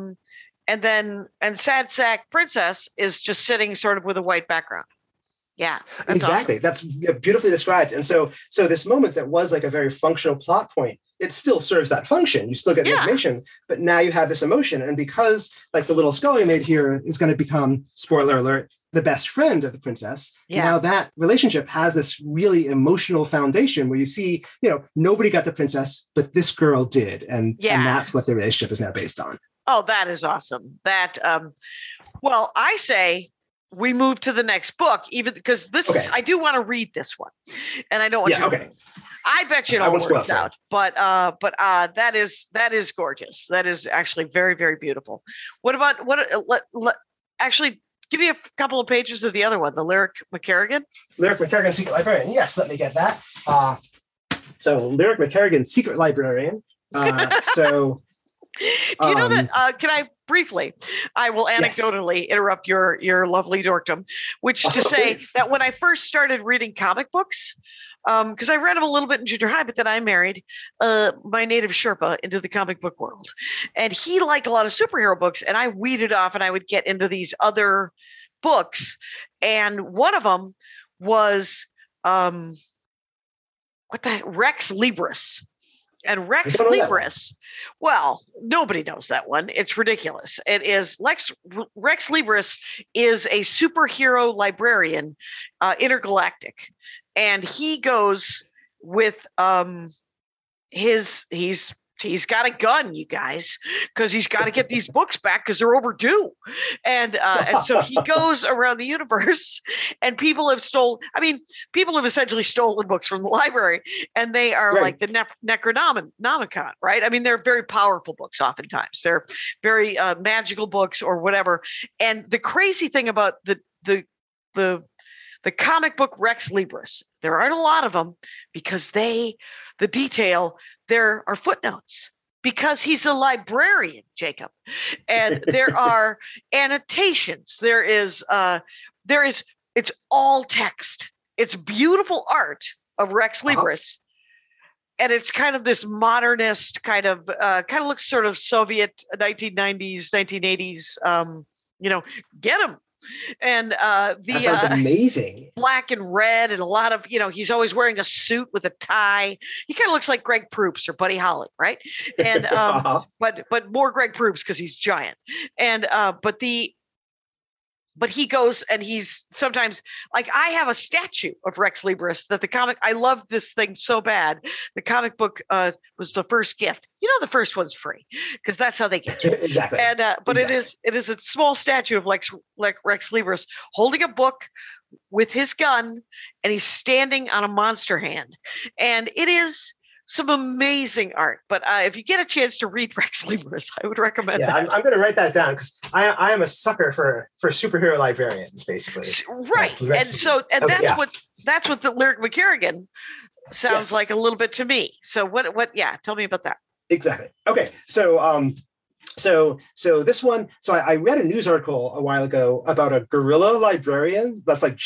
sad sack princess is just sitting sort of with a white background. Yeah, exactly. Awesome. That's beautifully described. And so this moment that was like a very functional plot point, it still serves that function. You still get the information, but now you have this emotion. And because like the little scullery maid here is going to become, spoiler alert, the best friend of the princess. Now that relationship has this really emotional foundation where you see, nobody got the princess, but this girl did. And that's what the relationship is now based on. Oh, that is awesome. That, well, I say we move to the next book, even because I do want to read this one, and I don't want to. I bet you don't work out, but that is gorgeous. That is actually very, very beautiful. What about actually give me a couple of pages of the other one, the Lyric McCarrigan? Lyric McCarrigan, Secret Librarian. Yes, let me get that. So Lyric McCarrigan, Secret Librarian. Do you know that? Can I briefly? I will anecdotally interrupt your lovely dorkdom, which to say that when I first started reading comic books, because I read them a little bit in junior high, but then I married my native Sherpa into the comic book world, and he liked a lot of superhero books, and I weeded off, and I would get into these other books, and one of them was Rex Libris. And Rex Libris, well, nobody knows that one. It's ridiculous. It is Rex Libris is a superhero librarian, intergalactic, and he goes with he's got a gun, you guys, because he's got to get these books back because they're overdue. And so he goes around the universe, and people have essentially stolen books from the library, and they are like the Necronomicon, right? I mean, they're very powerful books oftentimes. They're very magical books or whatever. And the crazy thing about the comic book Rex Libris, there aren't a lot of them because there are footnotes because he's a librarian, Jacob. And there are annotations. It's all text. It's beautiful art of Rex Libris. And it's kind of this modernist kind of looks sort of Soviet 1990s, 1980s, get him. And that sounds amazing. Black and red, and a lot of, he's always wearing a suit with a tie. He kind of looks like Greg Proops or Buddy Holly, right? And but more Greg Proops because he's giant. And but he goes and he's sometimes like, I have a statue of Rex Libris that I love this thing so bad. The comic book was the first gift. The first one's free because that's how they get you. Exactly. And but exactly. It is a small statue of Rex Libris holding a book with his gun, and he's standing on a monster hand, and it is some amazing art. But if you get a chance to read Rex Libris, I would recommend that. I'm going to write that down because I am a sucker for superhero librarians, basically. Right. That's what the Lyric McCarrigan sounds like a little bit to me. So what tell me about that. Exactly. Okay. So So this one, I read a news article a while ago about a guerrilla librarian. That's like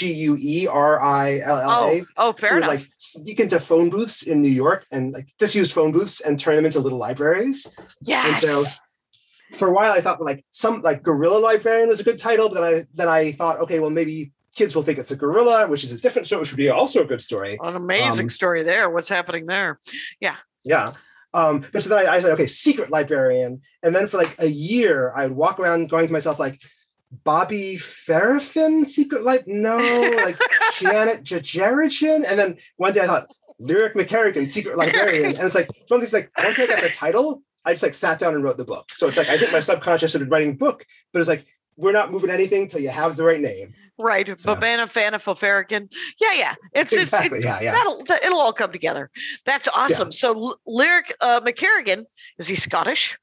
GUERILLA. Oh, fair who enough. would like sneak into phone booths in New York and like disused phone booths and turn them into little libraries. Yes. And so for a while I thought like some like guerrilla librarian was a good title, but then I thought, okay, well maybe kids will think it's a gorilla, which is a different story, which would be also a good story. An amazing story there. What's happening there? Yeah. Yeah. But so then I said, okay, secret librarian. And then for like a year, I would walk around going to myself like, Bobby Ferrafin, secret life? No, like Janet Jajarichin. And then one day I thought, Lyric McCarrigan, secret librarian. And it's like, one of these like, once I got the title, I just like sat down and wrote the book. So it's like, I think my subconscious started writing the book, but it's like, we're not moving anything till you have the right name. Right. So. Babana Fana Farrakhan. Yeah. Exactly. It'll all come together. That's awesome. Yeah. So Lyric McCarrigan, is he Scottish?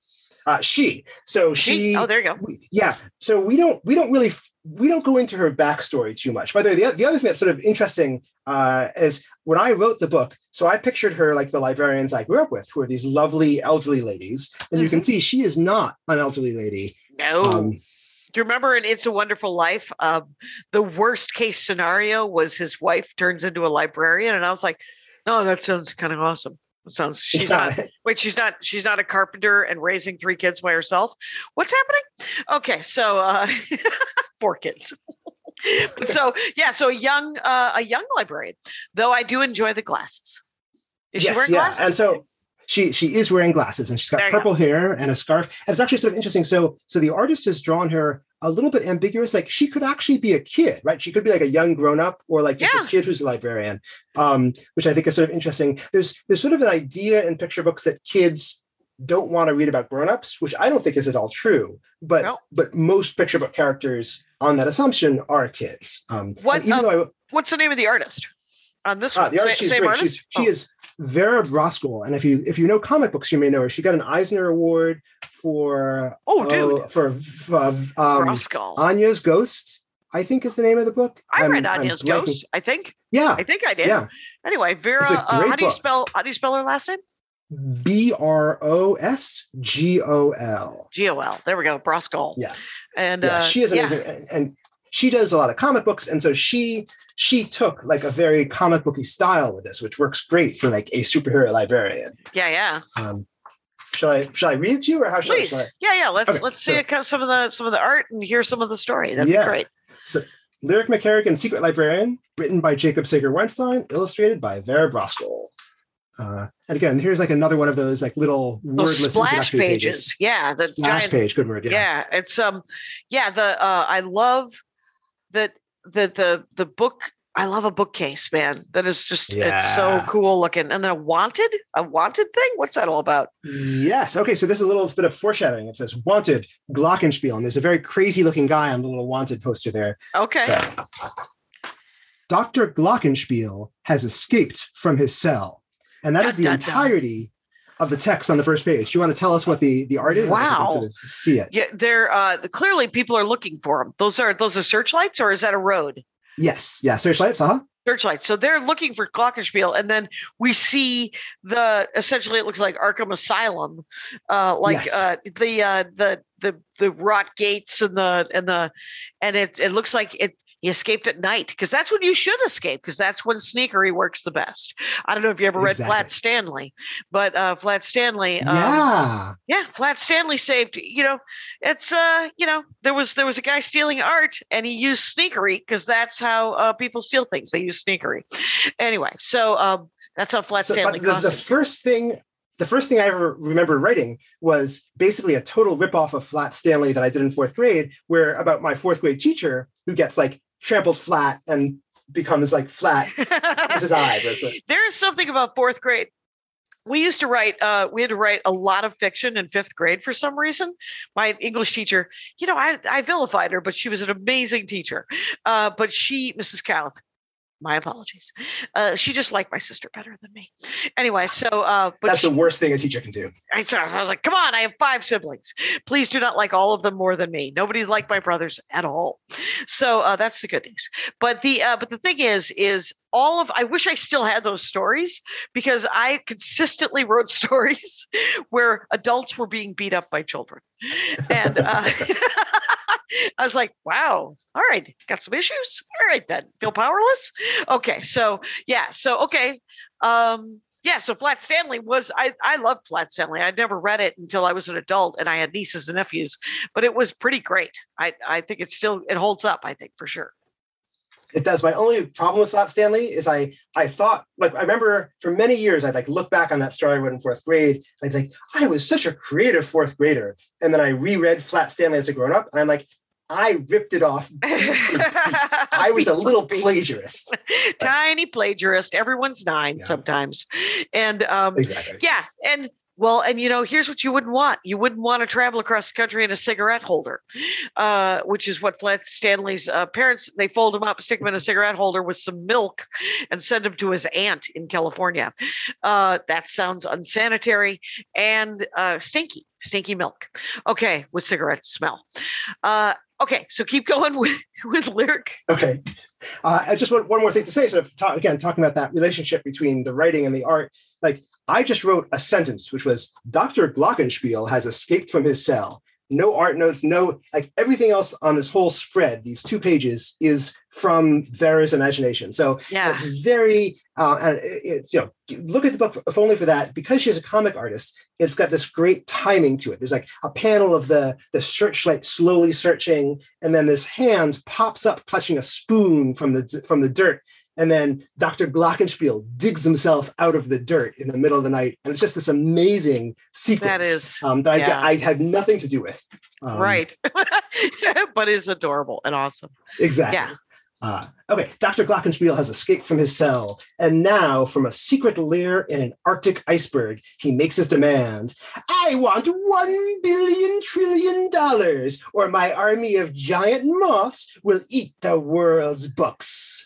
She. So she. Oh, there you go. So we don't go into her backstory too much. By the way, the other thing that's sort of interesting is when I wrote the book, so I pictured her like the librarians I grew up with, who are these lovely elderly ladies. And you can see she is not an elderly lady. No. Do you remember in It's a Wonderful Life, the worst case scenario was his wife turns into a librarian, and I was like, "No, that sounds kind of awesome." It sounds she's not a carpenter and raising 3 kids by herself. What's happening? Okay, so 4 kids. So a young librarian. Though I do enjoy the glasses. Is she wearing glasses? And so. She is wearing glasses and she's got purple hair and a scarf. And it's actually sort of interesting. So the artist has drawn her a little bit ambiguous. Like she could actually be a kid, right? She could be like a young grown-up or like just a kid who's a librarian, which I think is sort of interesting. There's sort of an idea in picture books that kids don't want to read about grown-ups, which I don't think is at all true. But most picture book characters on that assumption are kids. What's the name of the artist on this one? The artist, she's same great. artist? She is Vera Broskell, and if you know comic books, you may know her. She got an Eisner Award for Anya's Ghost, I think is the name of the book. I read Anya's Ghost. I think. Yeah, I think I did. Yeah. Anyway, Vera. How do you spell her last name? Brosgol. Gol. There we go. Broskell. Yeah. And she is amazing, and she does a lot of comic books, and so she took like a very comic booky style with this, which works great for like a superhero librarian. Yeah. Shall I read it to you, or how shall Please. I? Yeah. Let's see some of the art and hear some of the story. That'd be great. So, Lyric McCarrigan, Secret Librarian, written by Jacob Sager-Weinstein, illustrated by Vera Broskell. And again, here's like another one of those like little wordless splash pages. Yeah, the splash page. Good word. Yeah, it's I love that the book. I love a bookcase, man. That is just it's so cool looking. And then a wanted thing. What's that all about? Yes. Okay. So this is a little bit of foreshadowing. It says wanted Glockenspiel, and there's a very crazy looking guy on the little wanted poster there. Okay. So, Dr. Glockenspiel has escaped from his cell. And that is the entirety of the text on the first page. Do you want to tell us what the art is? Wow. Sort of see it. Yeah, they're clearly people are looking for them. Those are searchlights, or is that a road? Yes. Yeah. Searchlights. Searchlights. So they're looking for Glockenspiel, and then we see essentially it looks like Arkham Asylum, the rot gates and it looks like he escaped at night, because that's when you should escape, because that's when sneakery works the best. I don't know if you ever read Flat Stanley, but Flat Stanley, Flat Stanley saved. It's there was a guy stealing art, and he used sneakery, because that's how people steal things. They use sneakery. Anyway, so that's how Flat Stanley. The first thing I ever remember writing was basically a total ripoff of Flat Stanley that I did in 4th grade, where about my 4th grade teacher who gets like trampled flat and becomes like flat as his eye. There is something about 4th grade. We used to write, we had to write a lot of fiction in 5th grade for some reason. My English teacher, I vilified her, but she was an amazing teacher. But Mrs. Cowth, My apologies. She just liked my sister better than me. Anyway, so but that's the worst thing a teacher can do. I was like, come on, I have 5 siblings. Please do not like all of them more than me. Nobody liked my brothers at all. So that's the good news. But the thing is I wish I still had those stories, because I consistently wrote stories where adults were being beat up by children. And I was like, wow, all right, got some issues. All right, then, feel powerless. Okay, so yeah, so okay. So Flat Stanley I loved Flat Stanley. I'd never read it until I was an adult and I had nieces and nephews, but it was pretty great. I think it holds up, I think, for sure. It does. My only problem with Flat Stanley is I thought, like, I remember for many years, I'd like look back on that story I wrote in 4th grade. And I'd think, I was such a creative 4th grader. And then I reread Flat Stanley as a grown up. And I'm like, I ripped it off. I was a little plagiarist. Tiny plagiarist. Everyone's 9 sometimes. And exactly. Yeah. And here's what you wouldn't want. You wouldn't want to travel across the country in a cigarette holder, which is what Flat Stanley's parents, they fold him up, stick him in a cigarette holder with some milk and send him to his aunt in California. That sounds unsanitary and stinky milk. Okay, with cigarette smell. Okay, so keep going with Lyric. Okay. I just want one more thing to say. So talking about that relationship between the writing and the art, like, I just wrote a sentence, which was, Dr. Glockenspiel has escaped from his cell. No art notes, everything else on this whole spread, these 2 pages, is from Vera's imagination. So it's very, look at the book, if only for that, because she's a comic artist, it's got this great timing to it. There's like a panel of the searchlight slowly searching, and then this hand pops up clutching a spoon from the dirt. And then Dr. Glockenspiel digs himself out of the dirt in the middle of the night. And it's just this amazing sequence I had nothing to do with. Right. But is adorable and awesome. Exactly. Yeah. Okay. Dr. Glockenspiel has escaped from his cell. And now, from a secret lair in an Arctic iceberg, he makes his demand. I want $1 billion trillion, or my army of giant moths will eat the world's books.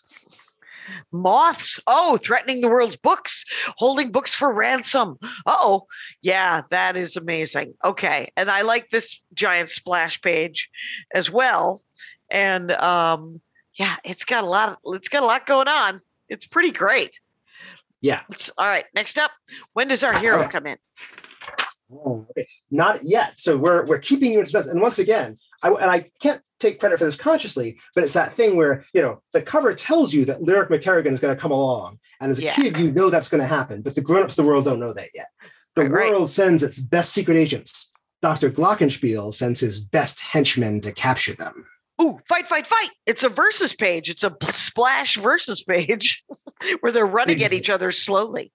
Moths. Threatening the world's books, holding books for ransom. Yeah, that is amazing. Okay. And I like this giant splash page as well. And it's got a lot going on. It's pretty great. Yeah. All right. Next up, when does our hero come in? Okay. Not yet. So we're keeping you in suspense. And once again, I can't take credit for this consciously, but it's that thing where, the cover tells you that Lyric McCarrigan is going to come along. And as a kid, that's going to happen. But the grown-ups of the world don't know that yet. The world sends its best secret agents. Dr. Glockenspiel sends his best henchmen to capture them. Ooh, fight. It's a versus page. It's a splash versus page where they're running at each other slowly.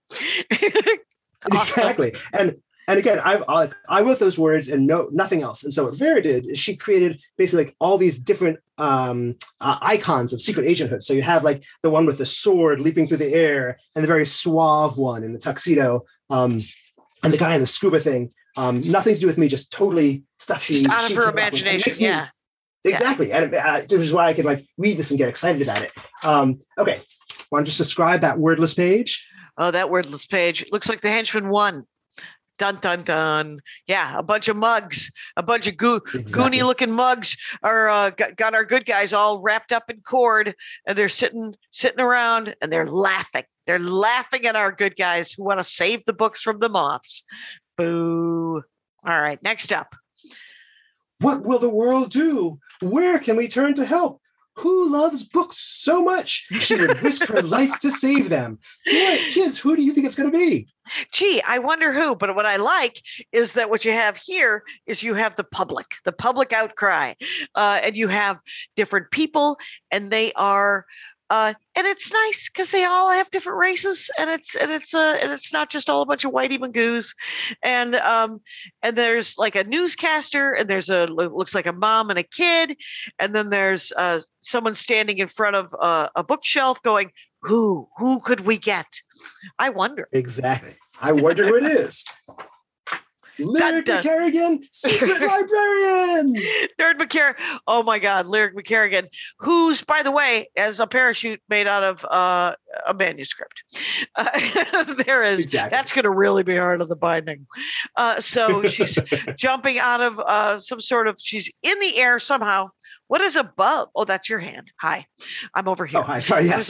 Exactly. And again, I wrote those words and nothing else. And so what Vera did is she created basically like all these different icons of secret agenthood. So you have like the one with the sword leaping through the air, and the very suave one in the tuxedo, and the guy in the scuba thing. Nothing to do with me, just totally stuff she out of her imagination. Yeah. Exactly. And this is why I can like read this and get excited about it. Okay. Want to just describe that wordless page? Oh, that wordless page. It looks like the henchman won. Dun, dun, dun. Yeah, a bunch of mugs, a bunch of goony looking mugs are got our good guys all wrapped up in cord, and they're sitting around and they're laughing. They're laughing at our good guys who want to save the books from the moths. Boo. All right, next up. What will the world do? Where can we turn to help? Who loves books so much she would risk her life to save them? Kids, who do you think it's going to be? Gee, I wonder who. But what I like is that what you have here is you have the public outcry, and you have different people, and they are. And it's nice because they all have different races, and it's not just all a bunch of whitey magoos, and there's like a newscaster, and there's looks like a mom and a kid, and then there's someone standing in front of a bookshelf going, who could we get? I wonder. Exactly. I wonder who it is. Lyric Dun, dun. McCarrigan, secret librarian. Nerd McCarrigan. Oh my God, Lyric McCarrigan, who's, by the way, as a parachute made out of a manuscript. There is. Exactly. That's going to really be hard on the binding. So she's jumping out of some sort of. She's in the air somehow. What is above? Oh, that's your hand. Hi, I'm over here. Oh, hi. Sorry. Yes.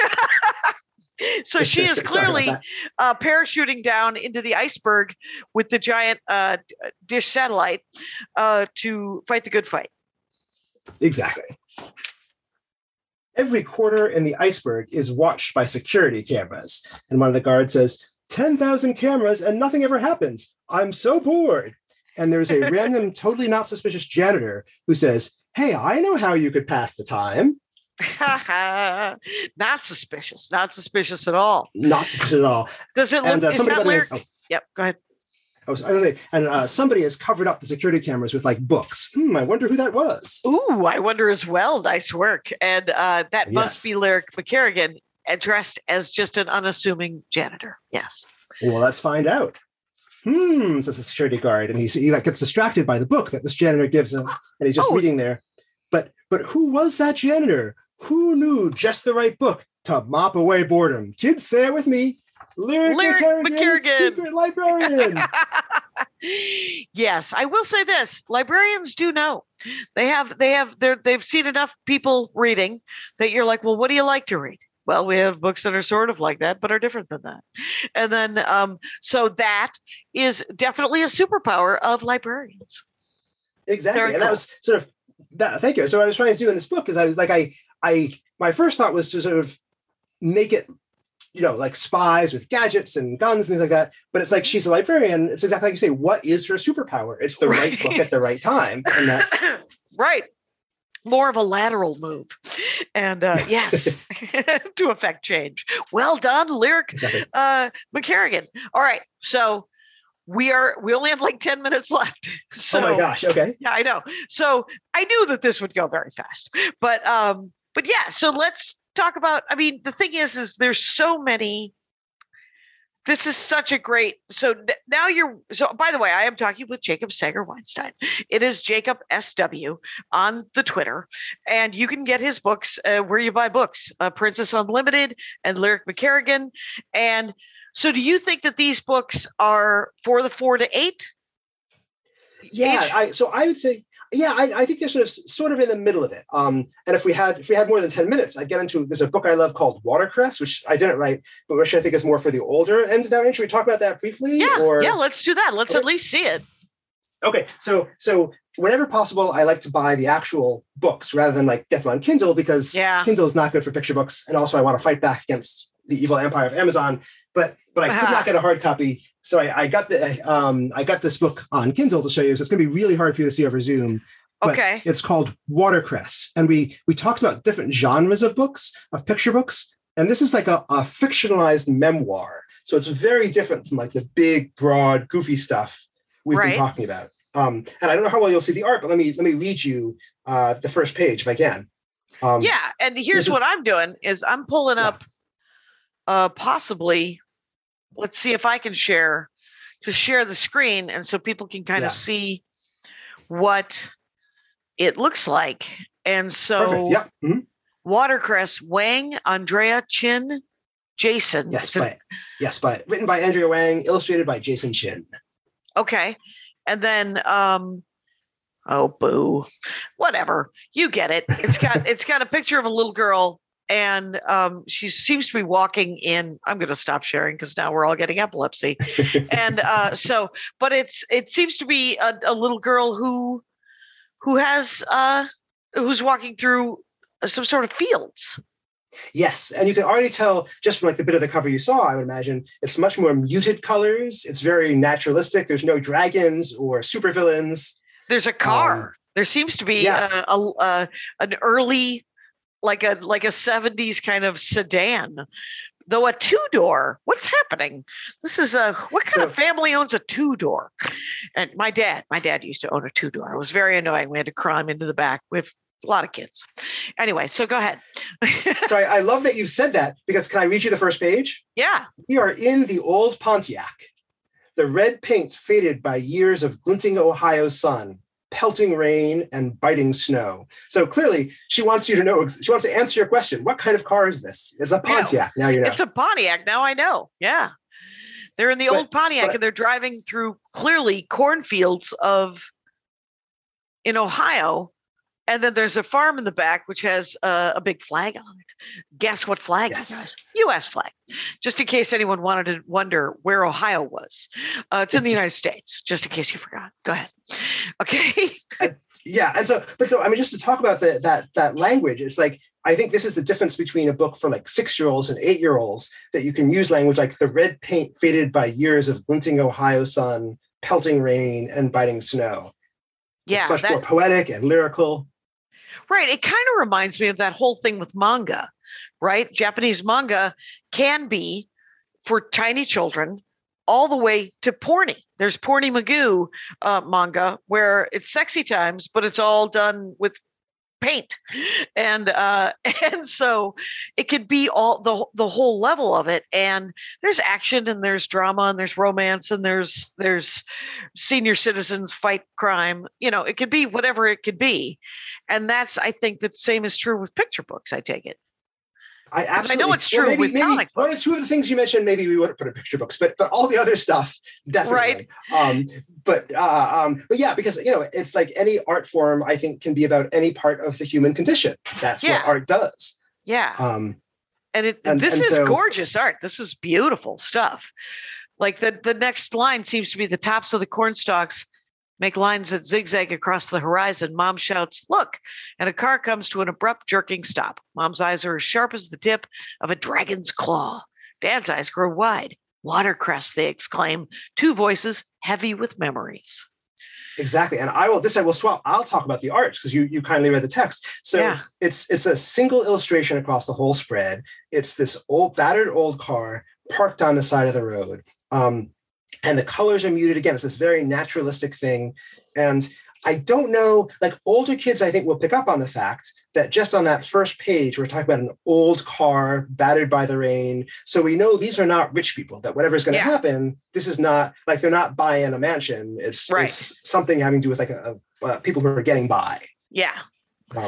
So she is Sorry clearly about parachuting down into the iceberg with the giant dish satellite to fight the good fight. Exactly. Every corner in the iceberg is watched by security cameras. And one of the guards says, 10,000 cameras and nothing ever happens. I'm so bored. And there's a random, totally not suspicious janitor who says, hey, I know how you could pass the time. Not suspicious. Not suspicious at all. Not suspicious at all. Does it look? And Is that Lyric? Yep. Go ahead. And somebody has covered up the security cameras with like books. I wonder who that was. Ooh, I wonder as well. Nice work. And that must be Lyric McCarrigan, addressed as just an unassuming janitor. Yes. Well, let's find out. Says the security guard, and he like gets distracted by the book that this janitor gives him, and he's just reading there. But who was that janitor? Who knew just the right book to mop away boredom? Kids, say it with me. Lyric McCarrigan, secret librarian. Yes, I will say this: librarians do know. They've seen enough people reading that you're like, well, what do you like to read? Well, we have books that are sort of like that, but are different than that. And then, so that is definitely a superpower of librarians. Exactly, Very and cool. that was sort of that. Thank you. So what I was trying to do in this book is I was like, my first thought was to sort of make it, like spies with gadgets and guns and things like that. But it's like she's a librarian. It's exactly like you say. What is her superpower? It's the right book at the right time, and that's right. More of a lateral move. And yes, to affect change. Well done, Lyric McCarrigan. All right. So we only have like 10 minutes left. So, oh my gosh. Okay. Yeah, I know. So I knew that this would go very fast. But yeah, so let's talk about, the thing is there's so many. This is such a great. So now by the way, I am talking with Jacob Sager Weinstein. It is Jacob SW on the Twitter, and you can get his books where you buy books, Princess Unlimited and Lyric McCarrigan. And so do you think that these books are for the 4 to 8? Yeah. I would say, I think they're sort of in the middle of it. And if we had more than 10 minutes, I'd get into, there's a book I love called Watercress, which I didn't write, but which I think is more for the older end of that range. Should we talk about that briefly? Yeah, let's do that. Let's at least see it. Okay. So whenever possible, I like to buy the actual books rather than like get them on Kindle, because Kindle is not good for picture books. And also I want to fight back against the evil empire of Amazon. But I could not get a hard copy, so I got this book on Kindle to show you. So it's going to be really hard for you to see over Zoom. Okay. It's called Watercress, and we talked about different genres of books, of picture books, and this is like a fictionalized memoir. So it's very different from like the big, broad, goofy stuff we've been talking about. And I don't know how well you'll see the art, but let me read you the first page if I can. And here's what I'm doing is I'm pulling up possibly. Let's see if I can share the screen, and so people can kind of see what it looks like. And so, perfect. Yeah. Mm-hmm. Watercress, Wang, Andrea Chin, Jason. Written by Andrea Wang, illustrated by Jason Chin. Okay, and then oh boo, whatever, you get it. It's got a picture of a little girl. And she seems to be walking in. I'm going to stop sharing because now we're all getting epilepsy. And but it seems to be a little girl who's walking through some sort of fields. Yes, and you can already tell just from like the bit of the cover you saw. I would imagine it's much more muted colors. It's very naturalistic. There's no dragons or supervillains. There's a car. There seems to be an early. Like a 70s kind of sedan, though a 2-door. What's happening? This is what kind of family owns a 2-door? And my dad used to own a 2-door. It was very annoying. We had to climb into the back with a lot of kids. Anyway, so go ahead. So I love that you said that, because can I read you the first page? Yeah. We are in the old Pontiac. The red paint faded by years of glinting Ohio sun, pelting rain, and biting snow. So clearly, she wants you to know, she wants to answer your question. What kind of car is this? It's a Pontiac. Now you know. It's a Pontiac. Now I know. Yeah. They're in the old Pontiac and they're driving through clearly cornfields in Ohio. And then there's a farm in the back, which has a big flag on it. Guess what flag it is? U.S. flag. Just in case anyone wanted to wonder where Ohio was. It's in the United States, just in case you forgot. Go ahead. Okay. And so I mean, just to talk about that language, it's like, I think this is the difference between a book for like 6-year-olds and 8-year-olds, that you can use language like the red paint faded by years of glinting Ohio sun, pelting rain, and biting snow. Yeah. It's much more poetic and lyrical. Right. It kind of reminds me of that whole thing with manga, right? Japanese manga can be for tiny children all the way to porny. There's Porny Magoo manga where it's sexy times, but it's all done with paint. And so it could be all the whole level of it. And there's action and there's drama and there's romance and there's senior citizens fight crime. You know, it could be whatever it could be. And that's, I think the same is true with picture books, I take it. I know it's true with comic books. One or two of the things you mentioned, maybe we wouldn't put in picture books, but all the other stuff, definitely. Right. But yeah, because, you know, it's like any art form, I think, can be about any part of the human condition. That's what art does. Yeah. This is gorgeous art. This is beautiful stuff. Like the next line seems to be the tops of the corn stalks make lines that zigzag across the horizon. Mom shouts, "Look," and a car comes to an abrupt jerking stop. Mom's eyes are as sharp as the tip of a dragon's claw. Dad's eyes grow wide. "Watercress," they exclaim, two voices heavy with memories. Exactly. And I will swap. I'll talk about the art because you kindly read the text. So it's a single illustration across the whole spread. It's this battered old car parked on the side of the road. And the colors are muted. Again, it's this very naturalistic thing. And I don't know, like older kids, I think will pick up on the fact that just on that first page, we're talking about an old car battered by the rain. So we know these are not rich people, that whatever's going to happen, this is not like they're not buying a mansion. It's something having to do with like people who are getting by. Yeah. But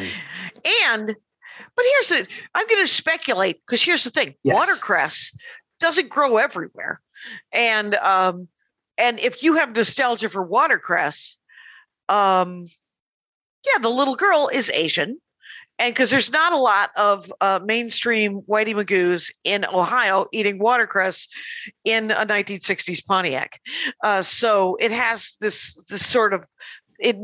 I'm going to speculate because here's the thing. Yes. Watercress doesn't grow everywhere. And if you have nostalgia for watercress, the little girl is Asian. And because there's not a lot of mainstream Whitey Magoos in Ohio eating watercress in a 1960s Pontiac. So it has this sort of, it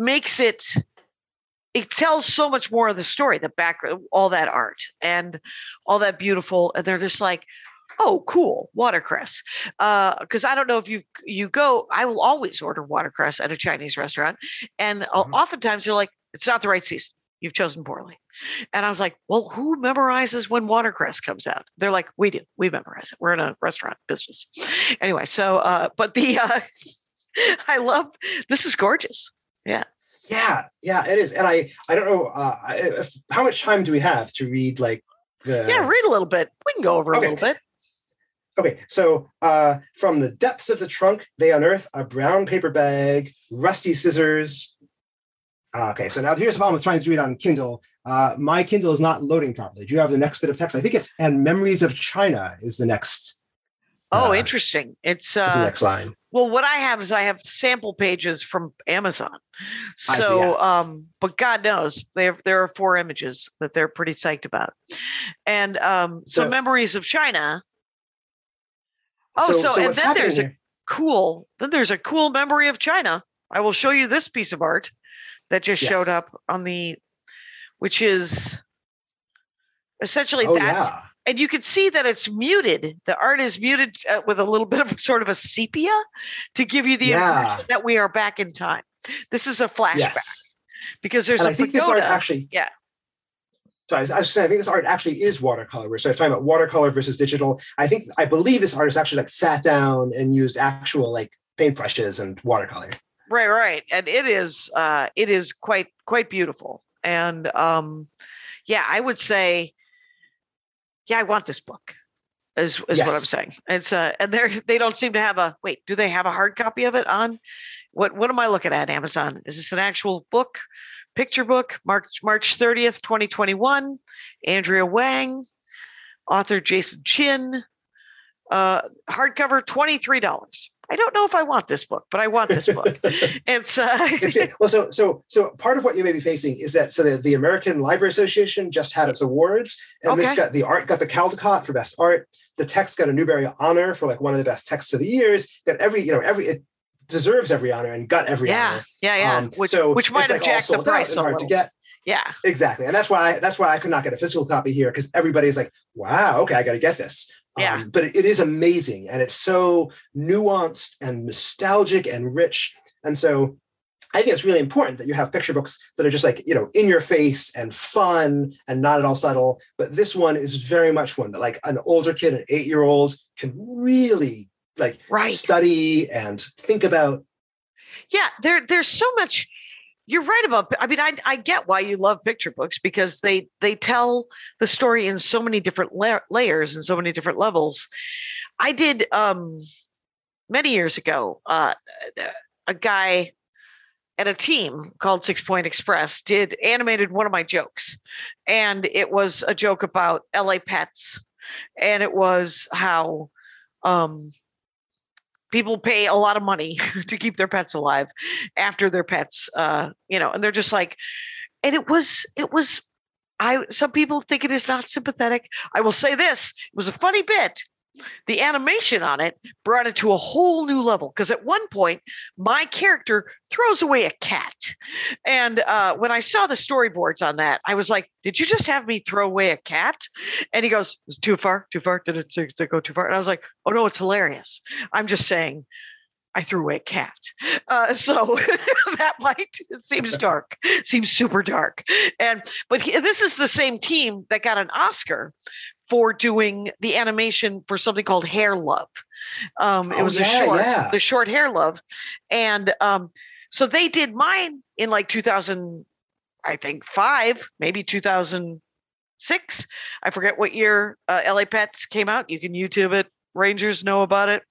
tells so much more of the story, the background, all that art and all that beautiful. And they're just like, oh, cool, watercress. Because I don't know if you go, I will always order watercress at a Chinese restaurant. And oftentimes you're like, it's not the right season. You've chosen poorly. And I was like, well, who memorizes when watercress comes out? They're like, we do. We memorize it. We're in a restaurant business. Anyway, so, I love, this is gorgeous. Yeah. Yeah, it is. And I don't know, how much time do we have to read like the... Yeah, read a little bit. We can go over a little bit. Okay, so from the depths of the trunk, they unearth a brown paper bag, rusty scissors. Okay, so now here's the problem with trying to read on Kindle. My Kindle is not loading properly. Do you have the next bit of text? I think it's "and memories of China" is the next. Interesting. It's the next line. Well, what I have is I have sample pages from Amazon. So, but God knows there are 4 images that they're pretty psyched about, and so memories of China. And then there's a cool memory of China. I will show you this piece of art that just showed up on which is essentially that. Yeah. And you can see that it's muted. The art is muted with a little bit of sort of a sepia to give you the impression that we are back in time. This is a flashback because there's I think this art actually. Yeah. So I was saying, I think this art actually is watercolor. So I'm talking about watercolor versus digital. I believe this artist actually like sat down and used actual like paintbrushes and watercolor. Right. And it is quite beautiful. And I would say, I want this book. is Yes. what I'm saying. It's and they don't seem to have a wait. Do they have a hard copy of it on? What am I looking at? Amazon? Is this an actual book? Picture book, March 30th, 2021. Andrea Wang, author Jason Chin. Hardcover, $23. I don't know if I want this book, but I want this book. It's well, so part of what you may be facing is that the American Library Association just had its awards, and this got the Caldecott for best art. The text got a Newbery honor for like one of the best texts of the years. Got it deserves every honor and got every honor. Yeah. Which might have jacked the price a hard little. to get. Yeah, exactly, and that's why I could not get a physical copy here, because everybody's like, "Wow, okay, I got to get this." Yeah, but it is amazing, and it's so nuanced and nostalgic and rich, and so I think it's really important that you have picture books that are just like, in your face and fun and not at all subtle. But this one is very much one that like an older kid, an 8-year-old, can really study and think about. Yeah, there's so much. You're right about. I mean, I get why you love picture books, because they tell the story in so many different layers and so many different levels. I did many years ago. A guy at a team called 6 Point Express animated one of my jokes, and it was a joke about LA pets, and it was how people pay a lot of money to keep their pets alive after their pets, and they're just like, and it was, some people think it is not sympathetic. I will say this, it was a funny bit. The animation on it brought it to a whole new level, because at one point my character throws away a cat. And when I saw the storyboards on that, I was like, did you just have me throw away a cat? And he goes, is it too far? Did it go too far? And I was like, oh no, it's hilarious. I'm just saying I threw away a cat. So that it seems dark, seems super dark. But this is the same team that got an Oscar for doing the animation for something called Hair Love. It was the short Hair Love. And so they did mine in like 2000, I think 5, maybe 2006. I forget what year LA Pets came out. You can YouTube it. Rangers know about it.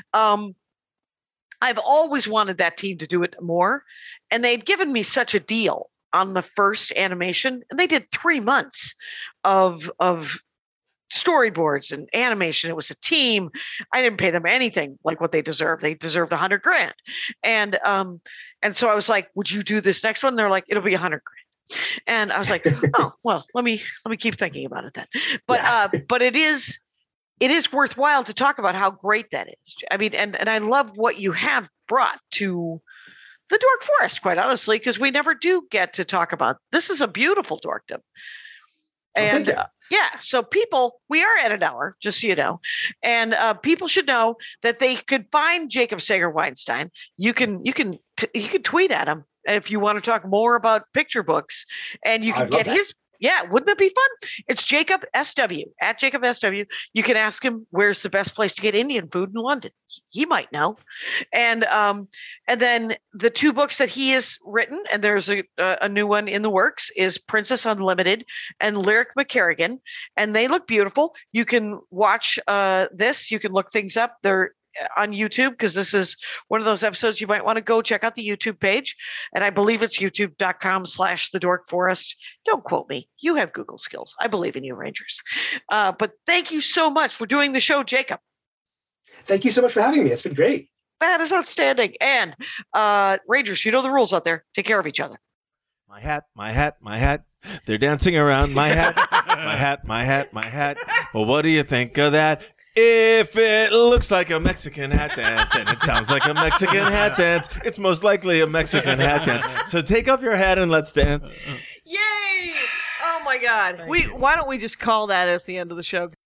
I've always wanted that team to do it more. And they'd given me such a deal on the first animation. And they did 3 months of storyboards and animation. It was a team. I didn't pay them anything like what they deserved. They deserved $100,000. And so I was like, would you do this next one? They're like, it'll be $100,000. And I was like, oh, well, let me keep thinking about it then. But it is worthwhile to talk about how great that is. I mean, and I love what you have brought to the Dork Forest, quite honestly, because we never do get to talk about, this is a beautiful dorkdom. And so people, we are at an hour, just so you know, and people should know that they could find Jacob Sager Weinstein. You can tweet at him if you want to talk more about picture books, and you can get his. Yeah, wouldn't that be fun? It's Jacob SW, at Jacob SW. You can ask him where's the best place to get Indian food in London. He might know. And then the 2 books that he has written, and there's a new one in the works, is Princess Unlimited and Lyric McCarrigan. And they look beautiful. You can watch this. You can look things up. They're on YouTube, because this is one of those episodes you might want to go check out the YouTube page. And I believe it's youtube.com/thedorkforest. Don't quote me. You have Google skills. I believe in you, Rangers. But thank you so much for doing the show, Jacob. Thank you so much for having me. It's been great. That is outstanding. And Rangers, you know the rules out there. Take care of each other. My hat, my hat, my hat. They're dancing around my hat. My hat, my hat, my hat. Well, what do you think of that? If it looks like a Mexican hat dance and it sounds like a Mexican hat dance, it's most likely a Mexican hat dance. So take off your hat and let's dance. Yay! Oh my God. Why don't we just call that as the end of the show?